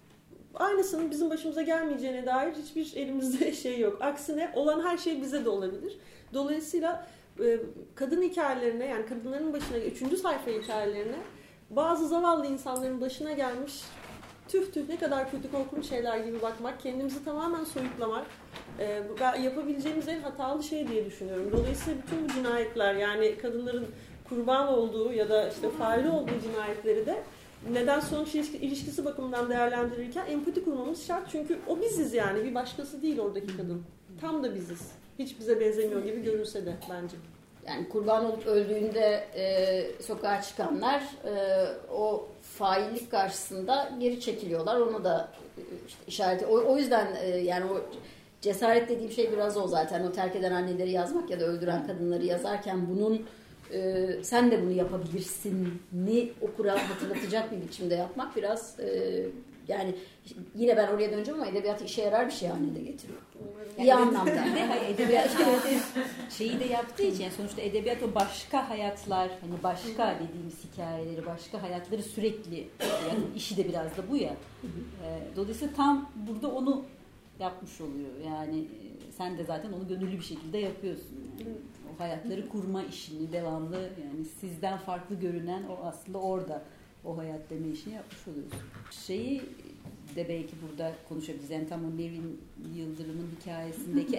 aynısının bizim başımıza gelmeyeceğine dair hiçbir elimizde şey yok. Aksine olan her şey bize de olabilir. Dolayısıyla e, kadın hikayelerine yani kadınların başına, üçüncü sayfa hikayelerine bazı zavallı insanların başına gelmiş tüh tüh ne kadar kötü korkunç şeyler gibi bakmak, kendimizi tamamen soyutlamak e, yapabileceğimiz en hatalı şey diye düşünüyorum. Dolayısıyla bütün bu cinayetler yani kadınların kurban olduğu ya da işte faili olduğu cinayetleri de neden sonuç ilişkisi bakımından değerlendirirken empati kurmamız şart. Çünkü o biziz yani bir başkası değil oradaki kadın. Tam da biziz. Hiç bize benzemiyor gibi görünse de bence. Yani kurban olup öldüğünde e, sokağa çıkanlar e, o faillik karşısında geri çekiliyorlar. Onu da işte işareti. O, o yüzden e, yani o cesaret dediğim şey biraz o zaten. O terk eden anneleri yazmak ya da öldüren kadınları yazarken bunun e, sen de bunu yapabilirsin ni okura hatırlatacak bir biçimde yapmak biraz e, yani yine ben oraya döneceğim ama edebiyatı işe yarar bir şey haline de getiriyor. İyi yani, anlamda. Ve edebiyat şeyi de yaptığı için yani sonuçta edebiyat o başka hayatlar, hani başka dediğimiz hikayeleri, başka hayatları sürekli yani işi de biraz da bu ya. Dolayısıyla tam burada onu yapmış oluyor. Yani sen de zaten onu gönüllü bir şekilde yapıyorsun. Yani o hayatları kurma işini devamlı yani sizden farklı görünen o aslında orada o hayat deme işini yapmış oluyorsun. Şeyi de belki burada konuşabiliriz. Yani tam o Nevin Yıldırım'ın hikayesindeki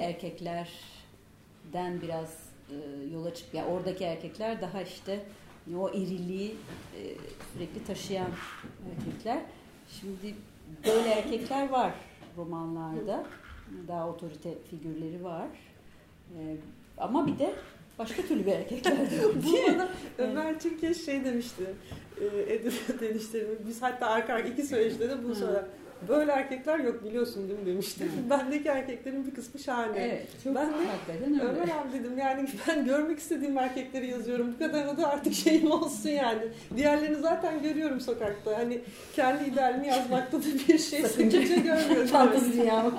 erkeklerden biraz e, yola çık. Yani oradaki erkekler daha işte o eriliği e, sürekli taşıyan erkekler. Şimdi böyle erkekler var romanlarda. Daha otorite figürleri var. E, ama bir de başka türlü bir erkekler de var. Bu bana Ömer Türkeş şey demişti. E, edebiyat enişlerimi. Biz hatta arka arka iki söyleşte de bunu sonra böyle erkekler yok biliyorsun değil mi demiştim. Bendeki erkeklerin bir kısmı şahane. Evet, çok ben de Ömer abi dedim yani ben görmek istediğim erkekleri yazıyorum. Bu kadarına da artık şeyim olsun yani. Diğerlerini zaten görüyorum sokakta. Hani kendi idealimi yazmakta da bir şey sakınca görmüyorum. Fantezi dünya.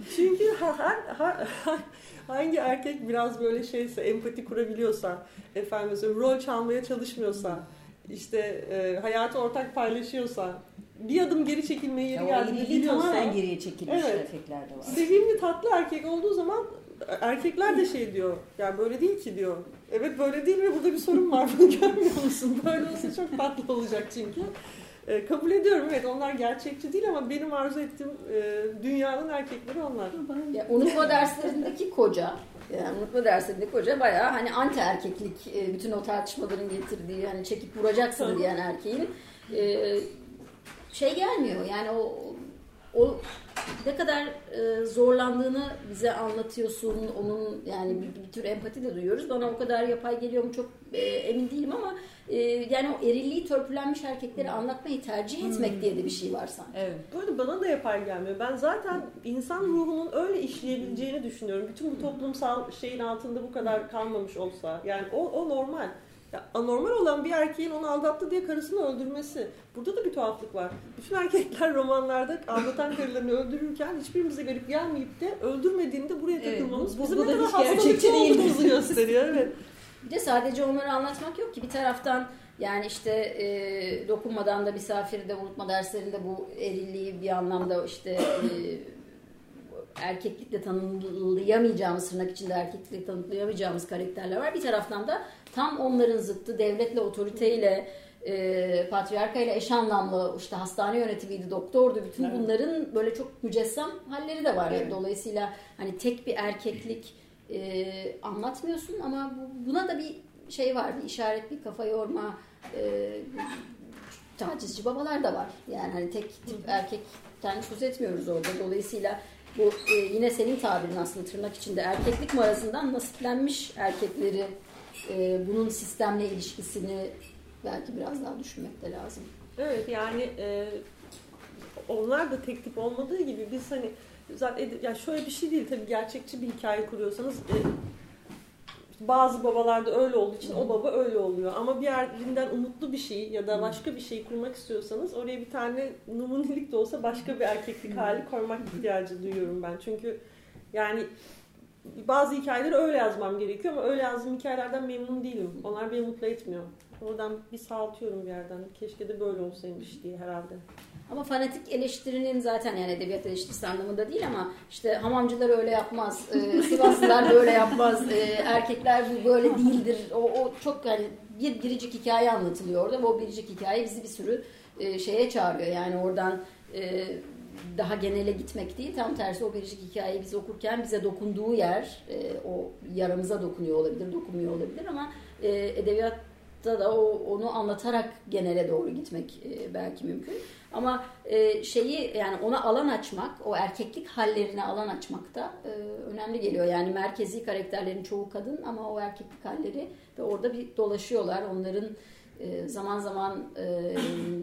Çünkü her, her, hangi erkek biraz böyle şeyse, empati kurabiliyorsa, efendim mesela rol çalmaya çalışmıyorsa, işte e, hayatı ortak paylaşıyorsa, bir adım geri çekilmeyi yeri geldiğinde biliyorsa, tamamen geriye çekilmiş evet, erkeklerde var. sevimli tatlı erkek olduğu zaman erkekler de şey diyor, yani böyle değil ki diyor. Evet böyle değil ve burada bir sorun var, bunu görmüyor musun? Böyle olsa çok tatlı olacak çünkü. E, kabul ediyorum, evet onlar gerçekçi değil ama benim arzu ettiğim e, dünyanın erkekleri onlar. Ya, unutma derslerindeki koca, yani unutma derslerindeki koca bayağı hani anti erkeklik, e, bütün o tartışmaların getirdiği, hani çekip vuracaksın diyen erkeğin e, şey gelmiyor. Yani o o ne kadar e, zorlandığını bize anlatıyorsun. Onun yani bir, bir tür empati de duyuyoruz. Bana o kadar yapay geliyor mu çok e, emin değilim ama e, yani o erilliği törpülenmiş erkekleri anlatmayı tercih etmek diye de bir şey var sanki. Evet. Bu arada bana da yapay gelmiyor. Ben zaten insan ruhunun öyle işleyebileceğini düşünüyorum. Bütün bu toplumsal şeyin altında bu kadar kalmamış olsa. Yani o, o normal. Ya, anormal olan bir erkeğin onu aldattı diye karısını öldürmesi. Burada da bir tuhaflık var. Bütün erkekler romanlarda aldatan karılarını öldürürken hiçbirimize garip gelmeyip de öldürmediğinde buraya takılmamız evet, bizim bu, ne bu kadar hiç hastalıklı olduğumuzu gösteriyor. Evet. Bir de sadece onları anlatmak yok ki. Bir taraftan yani işte e, dokunmadan da misafiri de unutma derslerinde bu erilliği bir anlamda işte e, erkeklikle tanımlayamayacağımız, tırnak içinde erkeklikle tanımlayamayacağımız karakterler var. Bir taraftan da tam onların zıttı devletle, otoriteyle, e, patriarkayla eş anlamlı, işte hastane yönetimiydi, doktordu, bütün evet. bunların böyle çok mücessem halleri de var. Evet. Dolayısıyla hani tek bir erkeklik e, anlatmıyorsun ama bu, buna da bir şey var, bir işaret, bir kafa yorma, e, tacizci babalar da var. Yani hani tek tip erkekten söz etmiyoruz orada. Dolayısıyla bu e, yine senin tabirin aslında tırnak içinde erkeklik marasından nasiplenmiş erkekleri e, bunun sistemle ilişkisini belki biraz daha düşünmek de lazım. Evet yani e, onlar da tek tip olmadığı gibi biz hani zaten ya şöyle bir şey değil tabii gerçekçi bir hikaye kuruyorsanız e, bazı babalarda öyle olduğu için o baba öyle oluyor. Ama bir yerinden umutlu bir şey ya da başka bir şey kurmak istiyorsanız oraya bir tane numunelik de olsa başka bir erkeklik hali koymak ihtiyacı duyuyorum ben. Çünkü yani bazı hikayeleri öyle yazmam gerekiyor ama öyle yazdığım hikayelerden memnun değilim. Onlar beni mutlu etmiyor. Oradan bir sağaltıyorum bir yerden. Keşke de böyle olsaymış diye herhalde. Ama fanatik eleştirinin zaten yani edebiyat eleştirisi anlamında değil ama işte hamamcılar öyle yapmaz, e, Sivaslılar böyle yapmaz, e, erkekler bu böyle değildir. O, o çok yani bir biricik hikaye anlatılıyor orada ve o biricik hikaye bizi bir sürü e, şeye çağırıyor. Yani oradan e, daha genele gitmek değil, tam tersi o biricik hikayeyi biz okurken bize dokunduğu yer, e, o yaramıza dokunuyor olabilir, dokunmuyor olabilir ama e, edebiyatta da o, onu anlatarak genele doğru gitmek e, belki mümkün. Ama e, şeyi yani ona alan açmak, o erkeklik hallerine alan açmak da e, önemli geliyor. Yani merkezi karakterlerin çoğu kadın ama o erkeklik halleri de orada bir dolaşıyorlar. Onların e, zaman zaman e,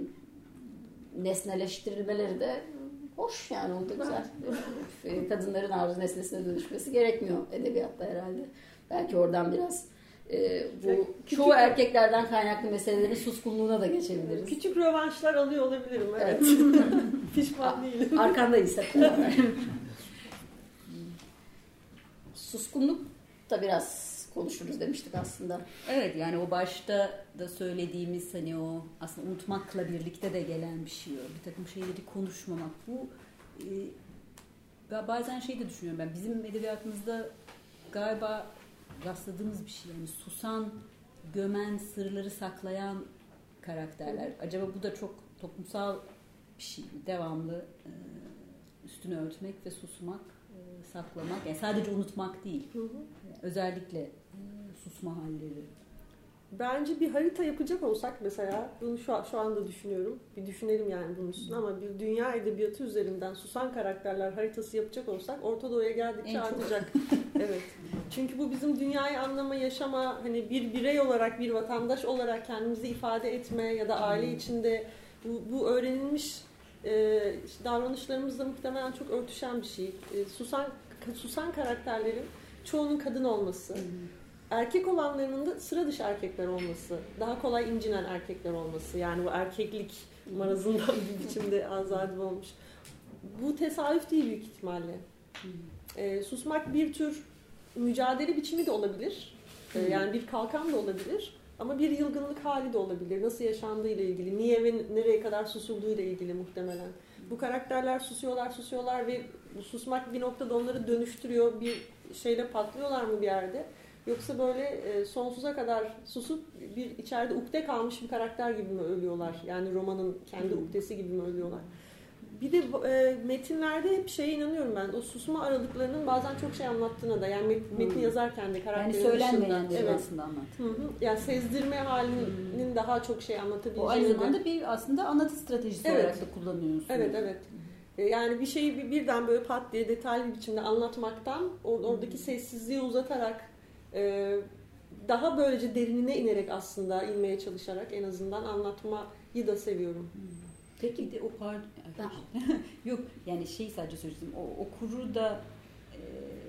nesneleştirilmeleri de hoş yani o da güzel. Kadınların arzu nesnesine dönüşmesi gerekmiyor edebiyatta herhalde. Belki oradan biraz e, bu küçük, çoğu erkeklerden kaynaklı meselelerin suskunluğuna da geçebiliriz. Küçük rövanşlar alıyor olabilirim. Evet. Pişman değilim. Arkandayız hep beraber. Suskunluk da biraz konuşuruz demiştik aslında. Evet yani o başta da söylediğimiz hani o aslında unutmakla birlikte de gelen bir şey o. Bir takım şeyleri konuşmamak. Bu e, bazen şey de düşünüyorum ben. Bizim edebiyatımızda galiba rastladığımız bir şey. Yani susan, gömen, sırları saklayan karakterler. Acaba bu da çok toplumsal bir şey. Devamlı e, üstünü örtmek ve susmak, e, saklamak. Yani sadece unutmak değil. Hı hı. Özellikle e, susma halleri. Bence bir harita yapacak olsak mesela, bunu şu, şu anda düşünüyorum. Bir düşünelim yani bunun üstüne ama bir dünya edebiyatı üzerinden susan karakterler haritası yapacak olsak Orta Doğu'ya geldikçe en artacak. Evet. Çünkü bu bizim dünyayı anlama, yaşama, hani bir birey olarak, bir vatandaş olarak kendimizi ifade etme ya da aile içinde bu, bu öğrenilmiş e, davranışlarımızla muhtemelen çok örtüşen bir şey. E, susan susan karakterlerin çoğunun kadın olması, hmm. erkek olanlarının da sıra dışı erkekler olması, daha kolay incinen erkekler olması, yani bu erkeklik marazından bir biçimde azade olmuş. Bu tesadüf değil büyük ihtimalle. E, susmak bir tür mücadele biçimi de olabilir. E, yani bir kalkan da olabilir. Ama bir yılgınlık hali de olabilir. Nasıl yaşandığı ile ilgili, niye ve nereye kadar susulduğu ile ilgili muhtemelen. Bu karakterler susuyorlar, susuyorlar ve bu susmak bir noktada onları dönüştürüyor. Bir şeyle patlıyorlar mı bir yerde? Yoksa böyle e, sonsuza kadar susup bir içeride ukde kalmış bir karakter gibi mi ölüyorlar? Yani romanın kendi ukdesi gibi mi ölüyorlar? Bir de e, metinlerde hep şeye inanıyorum ben. O susma aralıklarının bazen çok şey anlattığına da. Yani met, metni hmm. yazarken de karakterin yani dışında. söylenmeyenleri evet. aslında anlat. Hı hı. Yani sezdirme halinin hmm. daha çok şey anlatabileceğini. O aynı zamanda bir aslında anlatı stratejisi evet. olarak da kullanıyorsun. Evet, evet. Yani bir şeyi bir, birden böyle pat diye detaylı bir biçimde anlatmaktan oradaki sessizliği uzatarak e, daha böylece derinine inerek aslında inmeye çalışarak en azından anlatmayı da seviyorum. Peki bir de o pardon. Yok yani şey sadece söyleyeyim. O okuru da e,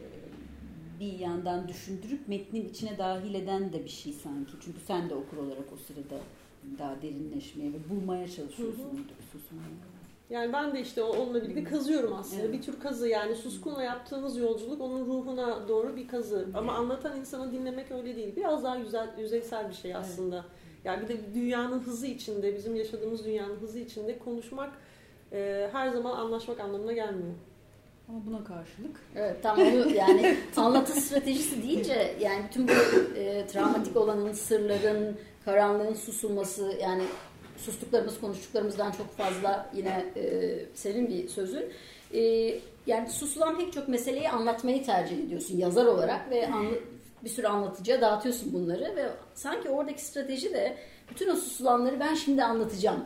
bir yandan düşündürüp metnin içine dahil eden de bir şey sanki. Çünkü sen de okur olarak o sırada daha derinleşmeye ve bulmaya çalışıyorsun. Susmaya. Yani ben de işte onunla birlikte kazıyorum aslında. Evet. Bir tür kazı yani Suskun'la yaptığımız yolculuk onun ruhuna doğru bir kazı. Evet. Ama anlatan insanı dinlemek öyle değil. Biraz daha yüzey, yüzeysel bir şey aslında. Evet. Yani bir de dünyanın hızı içinde, bizim yaşadığımız dünyanın hızı içinde konuşmak e, her zaman anlaşmak anlamına gelmiyor. Ama buna karşılık. Evet, tam onu yani anlatı stratejisi deyince yani bütün bu e, travmatik olanın, sırların, karanlığın susulması yani sustuklarımız, konuştuklarımızdan çok fazla yine e, senin bir sözün. E, yani susulan pek çok meseleyi anlatmayı tercih ediyorsun yazar olarak ve anla, bir sürü anlatıcıya dağıtıyorsun bunları ve sanki oradaki strateji de bütün o susulanları ben şimdi anlatacağım.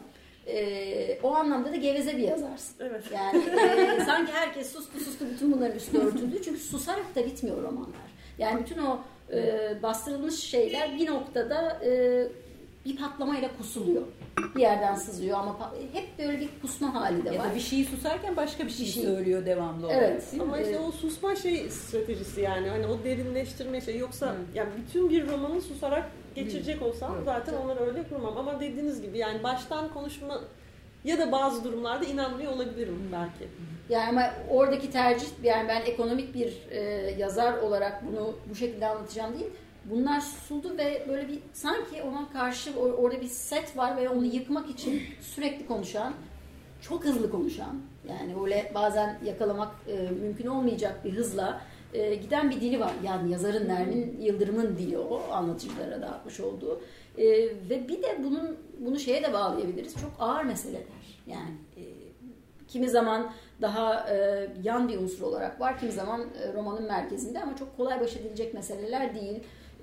E, o anlamda da geveze bir yazarsın. Evet. Yani e, sanki herkes sustu sustu bütün bunların üstüne örtüldü. Çünkü susarak da bitmiyor romanlar. Yani bütün o e, bastırılmış şeyler bir noktada e, bir patlamayla kusuluyor. Bir yerden sızıyor ama hep böyle bir kusma hali de var. Ya da bir şeyi susarken başka bir şey, bir şey söylüyor devamlı olarak. Evet. Ama işte o susma şey stratejisi yani hani o derinleştirme şey yoksa hmm. yani bütün bir romanı susarak geçirecek olsam hmm. zaten onları öyle kurmam ama dediğiniz gibi yani baştan konuşma ya da bazı durumlarda inanmıyor olabilirim belki. Yani ama oradaki tercih yani ben ekonomik bir e, yazar olarak bunu bu şekilde anlatacağım değil. Bunlar susuldu ve böyle bir sanki ona karşı orada bir set var ve onu yıkmak için sürekli konuşan, çok hızlı konuşan yani öyle bazen yakalamak e, mümkün olmayacak bir hızla e, giden bir dili var. Yani yazarın Nermin Yıldırım'ın dili o anlatıcılara dağıtmış olduğu e, ve bir de bunun bunu şeye de bağlayabiliriz. Çok ağır meseleler yani e, kimi zaman daha e, yan bir unsur olarak var, kimi zaman e, romanın merkezinde ama çok kolay baş edilecek meseleler değil.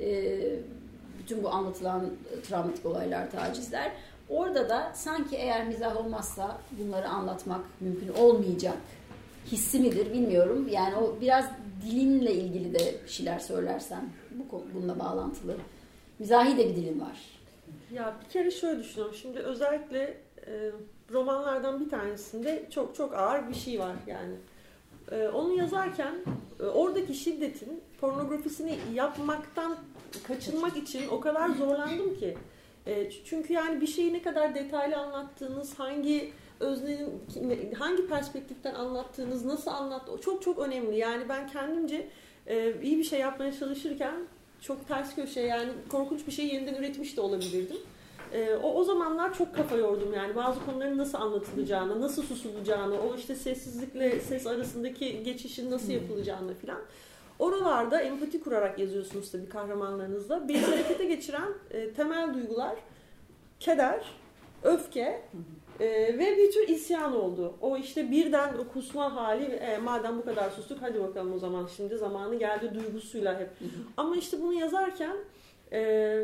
Bütün bu anlatılan travmatik olaylar, tacizler. Orada da sanki eğer mizah olmazsa bunları anlatmak mümkün olmayacak hissi midir bilmiyorum. Yani o biraz dilinle ilgili de bir şeyler söylersen bu bununla bağlantılı. Mizahi de bir dilin var. Ya bir kere şöyle düşünüyorum. Şimdi özellikle e, romanlardan bir tanesinde çok çok ağır bir şey var yani. E, onu yazarken e, oradaki şiddetin pornografisini yapmaktan kaçınmak için o kadar zorlandım ki. E, çünkü yani bir şeyi ne kadar detaylı anlattığınız, hangi öznenin, hangi perspektiften anlattığınız, nasıl anlattığınız çok çok önemli. Yani ben kendimce e, iyi bir şey yapmaya çalışırken çok ters köşe yani korkunç bir şey yeniden üretmiş de olabilirdim. E, o, o zamanlar çok kafa yordum yani bazı konuların nasıl anlatılacağını, nasıl susulacağını, o işte sessizlikle ses arasındaki geçişin nasıl yapılacağını filan. Oralarda empati kurarak yazıyorsunuz tabii kahramanlarınızla. Beni harekete geçiren e, temel duygular keder, öfke e, ve bir tür isyan oldu. O işte birden o kusma hali, e, madem bu kadar sustuk hadi bakalım o zaman şimdi zamanı geldi duygusuyla hep. Ama işte bunu yazarken e,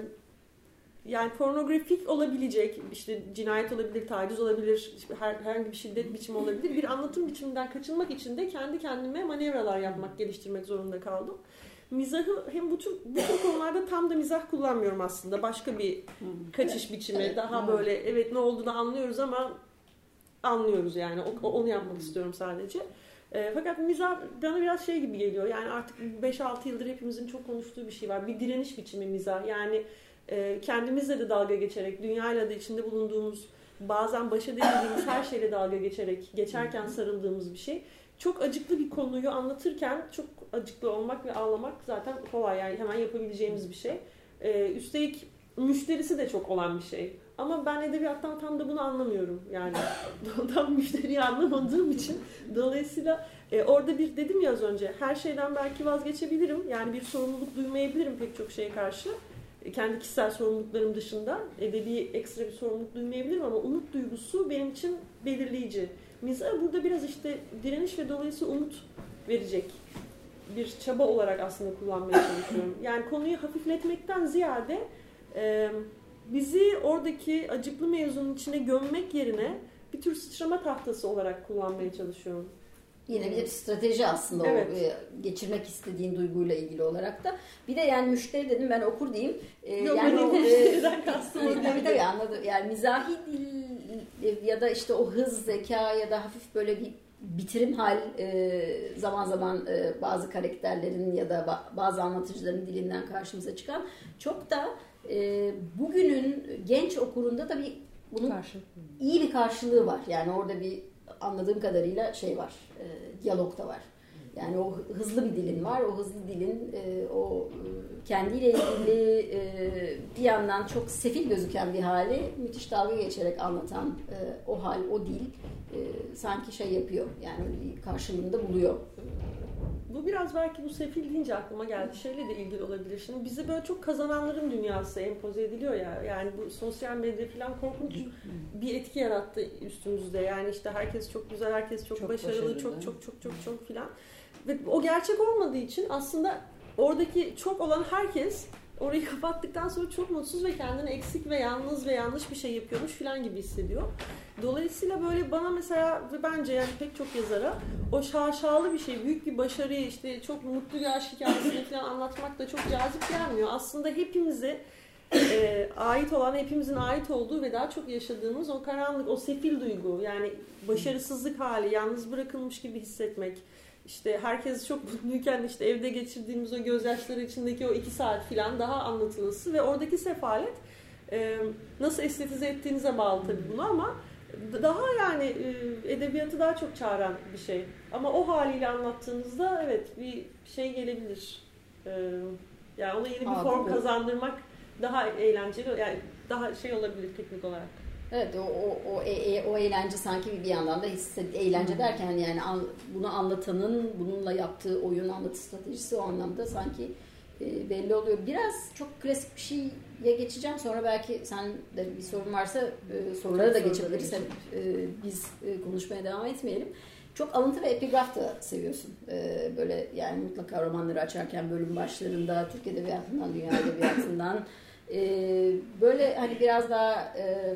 yani pornografik olabilecek, işte cinayet olabilir, taciz olabilir, her, herhangi bir şiddet biçimi olabilir. Bir anlatım biçiminden kaçınmak için de kendi kendime manevralar yapmak, geliştirmek zorunda kaldım. Mizahı hem bu tür, bu tür konularda tam da mizah kullanmıyorum aslında. Başka bir kaçış biçimi. Evet, daha evet. Böyle evet ne olduğunu anlıyoruz ama anlıyoruz yani. O, onu yapmak istiyorum sadece. E, fakat mizah bana biraz şey gibi geliyor. Yani artık beş altı yıldır hepimizin çok konuştuğu bir şey var. Bir direniş biçimi mizah. Yani kendimizle de dalga geçerek, dünyayla da içinde bulunduğumuz, bazen baş edemediğimiz her şeyle dalga geçerek, geçerken sarıldığımız bir şey. çok acıklı bir konuyu anlatırken çok acıklı olmak ve ağlamak zaten kolay, yani hemen yapabileceğimiz bir şey. Ee, üstelik müşterisi de çok olan bir şey. Ama ben edebiyattan tam da bunu anlamıyorum. Yani tam müşteriyi anlamadığım için dolayısıyla e, orada bir dedim ya az önce, her şeyden belki vazgeçebilirim. Yani bir sorumluluk duymayabilirim pek çok şeye karşı. E, kendi kişisel sorumluluklarım dışında edebi ekstra bir sorumluluk duymayabilirim ama umut duygusu benim için belirleyici. Mizah burada biraz işte direniş ve dolayısıyla umut verecek bir çaba olarak aslında kullanmaya çalışıyorum. Yani konuyu hafifletmekten ziyade e, bizi oradaki acıklı mevzunun içine gömmek yerine bir tür sıçrama tahtası olarak kullanmaya çalışıyorum. Yine bir strateji aslında, evet. O geçirmek istediğin duyguyla ilgili olarak da. Bir de yani müşteri dedim, ben okur diyeyim. Yok, yani o müşteriden kastım. Tabii tabii anladım. Yani mizahi dil ya da işte o hız, zeka ya da hafif böyle bir bitirim hal zaman zaman bazı karakterlerin ya da bazı anlatıcıların dilinden karşımıza çıkan çok da bugünün genç okurunda tabii bunun Karşı. iyi bir karşılığı var. Yani orada bir anladığım kadarıyla şey var, e, diyalog da var. Yani o hızlı bir dilin var. O hızlı dilin e, o kendiyle ilgili e, bir yandan çok sefil gözüken bir hali müthiş dalga geçerek anlatan e, o hal, o dil e, sanki şey yapıyor. Yani bir karşılığını da buluyor. Bu biraz belki bu sefil deyince aklıma geldi. Şeyle de ilgili olabilir. Şimdi bize böyle çok kazananların dünyası empoze ediliyor ya. Yani bu sosyal medya falan korkunç bir etki yarattı üstümüzde. Yani işte herkes çok güzel, herkes çok, çok başarılı, başarılı, çok çok çok çok çok filan. Ve o gerçek olmadığı için aslında oradaki çok olan herkes orayı kapattıktan sonra çok mutsuz ve kendini eksik ve yalnız ve yanlış bir şey yapıyormuş filan gibi hissediyor. Dolayısıyla böyle bana mesela ve bence yani pek çok yazara o şaşalı bir şey, büyük bir başarıyı, işte çok mutlu bir aşk hikayesini falan anlatmak da çok cazip gelmiyor. Aslında hepimize e, ait olan, hepimizin ait olduğu ve daha çok yaşadığımız o karanlık, o sefil duygu, yani başarısızlık hali, yalnız bırakılmış gibi hissetmek. İşte herkes çok mutluyken işte evde geçirdiğimiz o gözyaşları içindeki o iki saat falan daha anlatılısı ve oradaki sefalet e, nasıl estetize ettiğinize bağlı tabii bunu, ama daha yani e, edebiyatı daha çok çağıran bir şey. Ama o haliyle anlattığınızda evet bir şey gelebilir. E, yani ona yeni bir Aa, form tabii. kazandırmak daha eğlenceli, yani daha şey olabilir teknik olarak. Evet, o o o, e, o eğlence sanki bir yandan da hisset, eğlence hmm. derken yani an, bunu anlatanın bununla yaptığı oyun anlatı stratejisi o anlamda sanki e, belli oluyor. Biraz çok klasik bir şeye geçeceğim. Sonra belki sen de bir sorun varsa e, sorulara da geçebiliriz. E, biz e, konuşmaya devam etmeyelim. Çok alıntı ve epigraf da seviyorsun. E, böyle yani mutlaka romanları açarken bölüm başlarında Türk Edebiyatı'ndan, Dünya Edebiyatı'ndan e, böyle hani biraz daha e,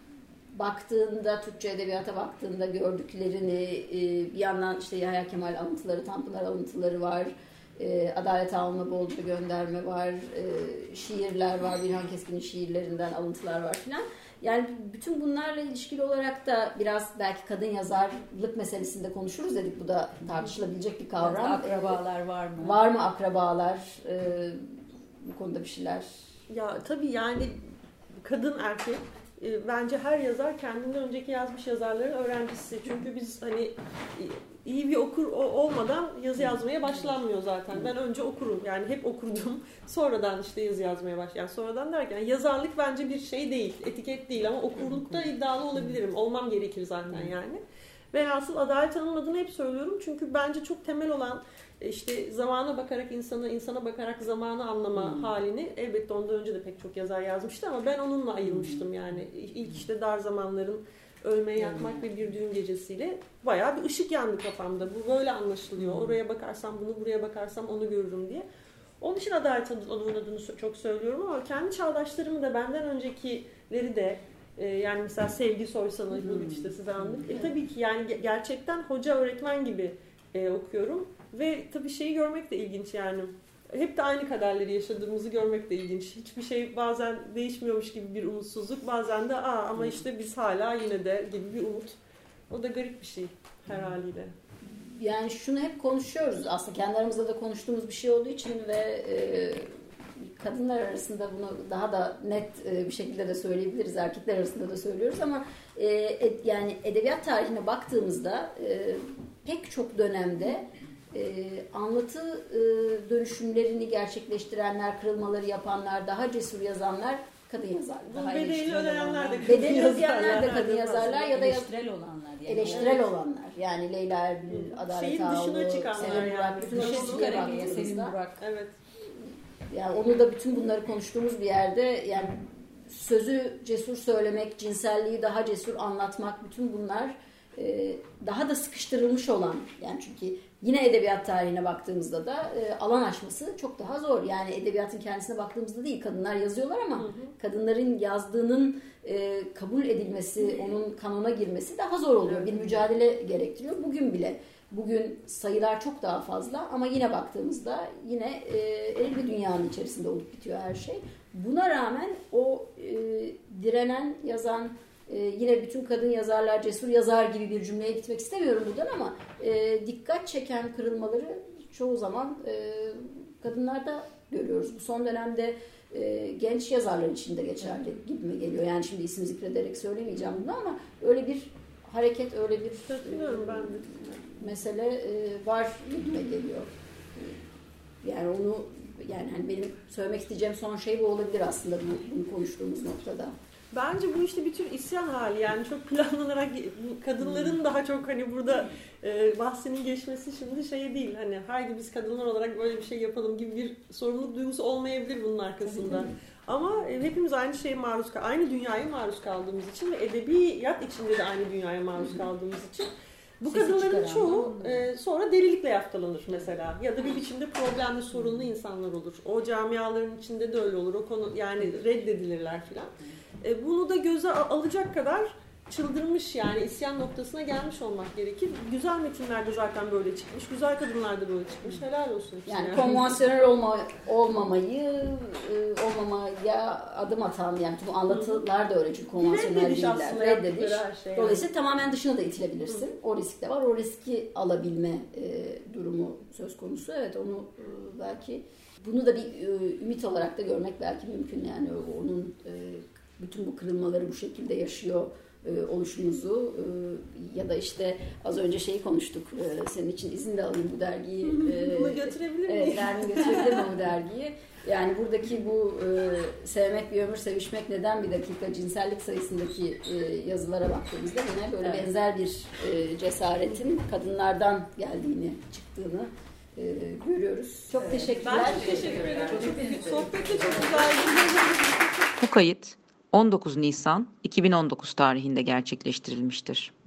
baktığında, Türkçe edebiyata baktığında gördüklerini, bir yandan işte Yahya Kemal alıntıları, Tanpınar alıntıları var, Adalet Ağam'la bolca gönderme var, şiirler var, Birhan Keskin'in şiirlerinden alıntılar var filan. Yani bütün bunlarla ilişkili olarak da biraz belki kadın yazarlık meselesinde konuşuruz dedik. Bu da tartışılabilecek bir kavram. Akrabalar var mı? Var mı akrabalar? Bu konuda bir şeyler. Ya tabii yani kadın erkek. Bence her yazar kendinden önceki yazmış yazarların öğrencisi. Çünkü biz hani iyi bir okur olmadan yazı yazmaya başlanmıyor zaten. Ben önce okurum. Yani hep okurdum. Sonradan işte yazı yazmaya başladım. Yani sonradan derken yazarlık bence bir şey değil. Etiket değil ama okurlukta iddialı olabilirim. Olmam gerekir zaten yani. Velhasıl Adalet Hanım'ın adını hep söylüyorum. Çünkü bence çok temel olan işte zamana bakarak insanı, insana bakarak zamanı anlama hmm. halini, elbette ondan önce de pek çok yazar yazmıştı ama ben onunla ayırmıştım yani. İlk işte Dar Zamanların Ölmeye Yakmak hmm. ve Bir Düğün Gecesi'yle bayağı bir ışık yandı kafamda. Bu böyle anlaşılıyor. Hmm. Oraya bakarsam bunu, buraya bakarsam onu görürüm diye. Onun için Adalet Hanım'ın adını çok söylüyorum ama kendi çağdaşlarımı da benden öncekileri de yani mesela Sevgi Soysal'ı hmm. işte size anladık. E, tabii ki yani gerçekten hoca öğretmen gibi e, okuyorum. Ve tabii şeyi görmek de ilginç yani. Hep de aynı kaderleri yaşadığımızı görmek de ilginç. Hiçbir şey bazen değişmiyormuş gibi bir umutsuzluk. Bazen de aa ama işte biz hala yine de gibi bir umut. O da garip bir şey her haliyle. Yani şunu hep konuşuyoruz. Aslında kendi aramızda da konuştuğumuz bir şey olduğu için ve e, kadınlar arasında bunu daha da net e, bir şekilde de söyleyebiliriz. Erkekler arasında da söylüyoruz ama e, ed, yani edebiyat tarihine baktığımızda e, pek çok dönemde e, anlatı e, dönüşümlerini gerçekleştirenler, kırılmaları yapanlar, daha cesur yazanlar kadın yazarlar. Bu bedelini ödeyenler de kadın Bedelini yazarlar. ödeyenler de kadın yazarlar ya da eleştirel olanlar. Yani. eleştirel olanlar. Yani Leyla Erbil, Adalet Şeyin Ağoğlu, dışına çıkanlar Sevim Burak, yani. bütün o Dışına çizgiye çıkarak baktığımızda. Sevim Burak. Evet. Yani onu da bütün bunları konuştuğumuz bir yerde yani sözü cesur söylemek, cinselliği daha cesur anlatmak, bütün bunlar e, daha da sıkıştırılmış olan, yani çünkü yine edebiyat tarihine baktığımızda da e, alan aşması çok daha zor. Yani edebiyatın kendisine baktığımızda değil, kadınlar yazıyorlar ama hı hı. kadınların yazdığının e, kabul edilmesi, onun kanona girmesi daha zor oluyor. Bir mücadele gerektiriyor. Bugün bile. Bugün sayılar çok daha fazla ama yine baktığımızda yine e, el bir dünyanın içerisinde olup bitiyor her şey. Buna rağmen o e, direnen, yazan, e, yine bütün kadın yazarlar cesur yazar gibi bir cümleye gitmek istemiyorum buradan ama e, dikkat çeken kırılmaları çoğu zaman e, kadınlarda görüyoruz. Bu son dönemde e, genç yazarlar için de geçerli gibime geliyor. Yani şimdi isim zikrederek söylemeyeceğim bunu ama öyle bir hareket, öyle bir Katılıyorum ben de. mesele e, var gibime geliyor. Yani onu yani hani benim söylemek isteyeceğim son şey bu olabilir aslında bu, bunu konuştuğumuz noktada. Bence bu işte bir tür isyan hali, yani çok planlanarak bu kadınların hmm. daha çok hani burada e, bahsinin geçmesi şimdi şey değil, hani haydi biz kadınlar olarak böyle bir şey yapalım gibi bir sorumluluk duygusu olmayabilir bunun arkasında. Tabii, tabii. Ama e, hepimiz aynı şeye maruz kal, aynı dünyaya maruz kaldığımız için ve edebiyat içinde de aynı dünyaya maruz kaldığımız için bu Sesi kadınların çoğu e, sonra delilikle yaftalanır mesela. Ya da bir biçimde problemli, sorunlu insanlar olur. O camiaların içinde de öyle olur. O konu yani reddedilirler filan. E, bunu da göze alacak kadar çıldırmış, yani isyan noktasına gelmiş olmak gerekir. Güzel metinlerde zaten böyle çıkmış. Güzel kadınlar da böyle çıkmış. Helal olsun. Yani, yani konvansiyonel olma, olmamayı olmamaya adım atan, yani tüm anlatılar da öyle çünkü konvansiyonel değiller. Reddediş. Şey Dolayısıyla yani. Tamamen dışına da itilebilirsin. Hı. O risk de var. O riski alabilme e, durumu söz konusu. Evet, onu e, belki bunu da bir e, ümit olarak da görmek belki mümkün. Yani onun e, bütün bu kırılmaları bu şekilde yaşıyor oluşumuzu ya da işte az önce şeyi konuştuk, senin için izin de alayım bu dergiyi. Bunu götürebilir miyim? Evet, yani götürebilir mi bu dergiyi? Yani buradaki bu sevmek bir ömür, sevişmek neden bir dakika, cinsellik sayısındaki yazılara baktığımızda yine böyle evet. benzer bir cesaretin kadınlardan geldiğini, çıktığını görüyoruz. Çok evet. teşekkürler. Ben teşekkür ederim. Sohbet de çok güzeldi. Bu kayıt on dokuz Nisan iki bin on dokuz tarihinde gerçekleştirilmiştir.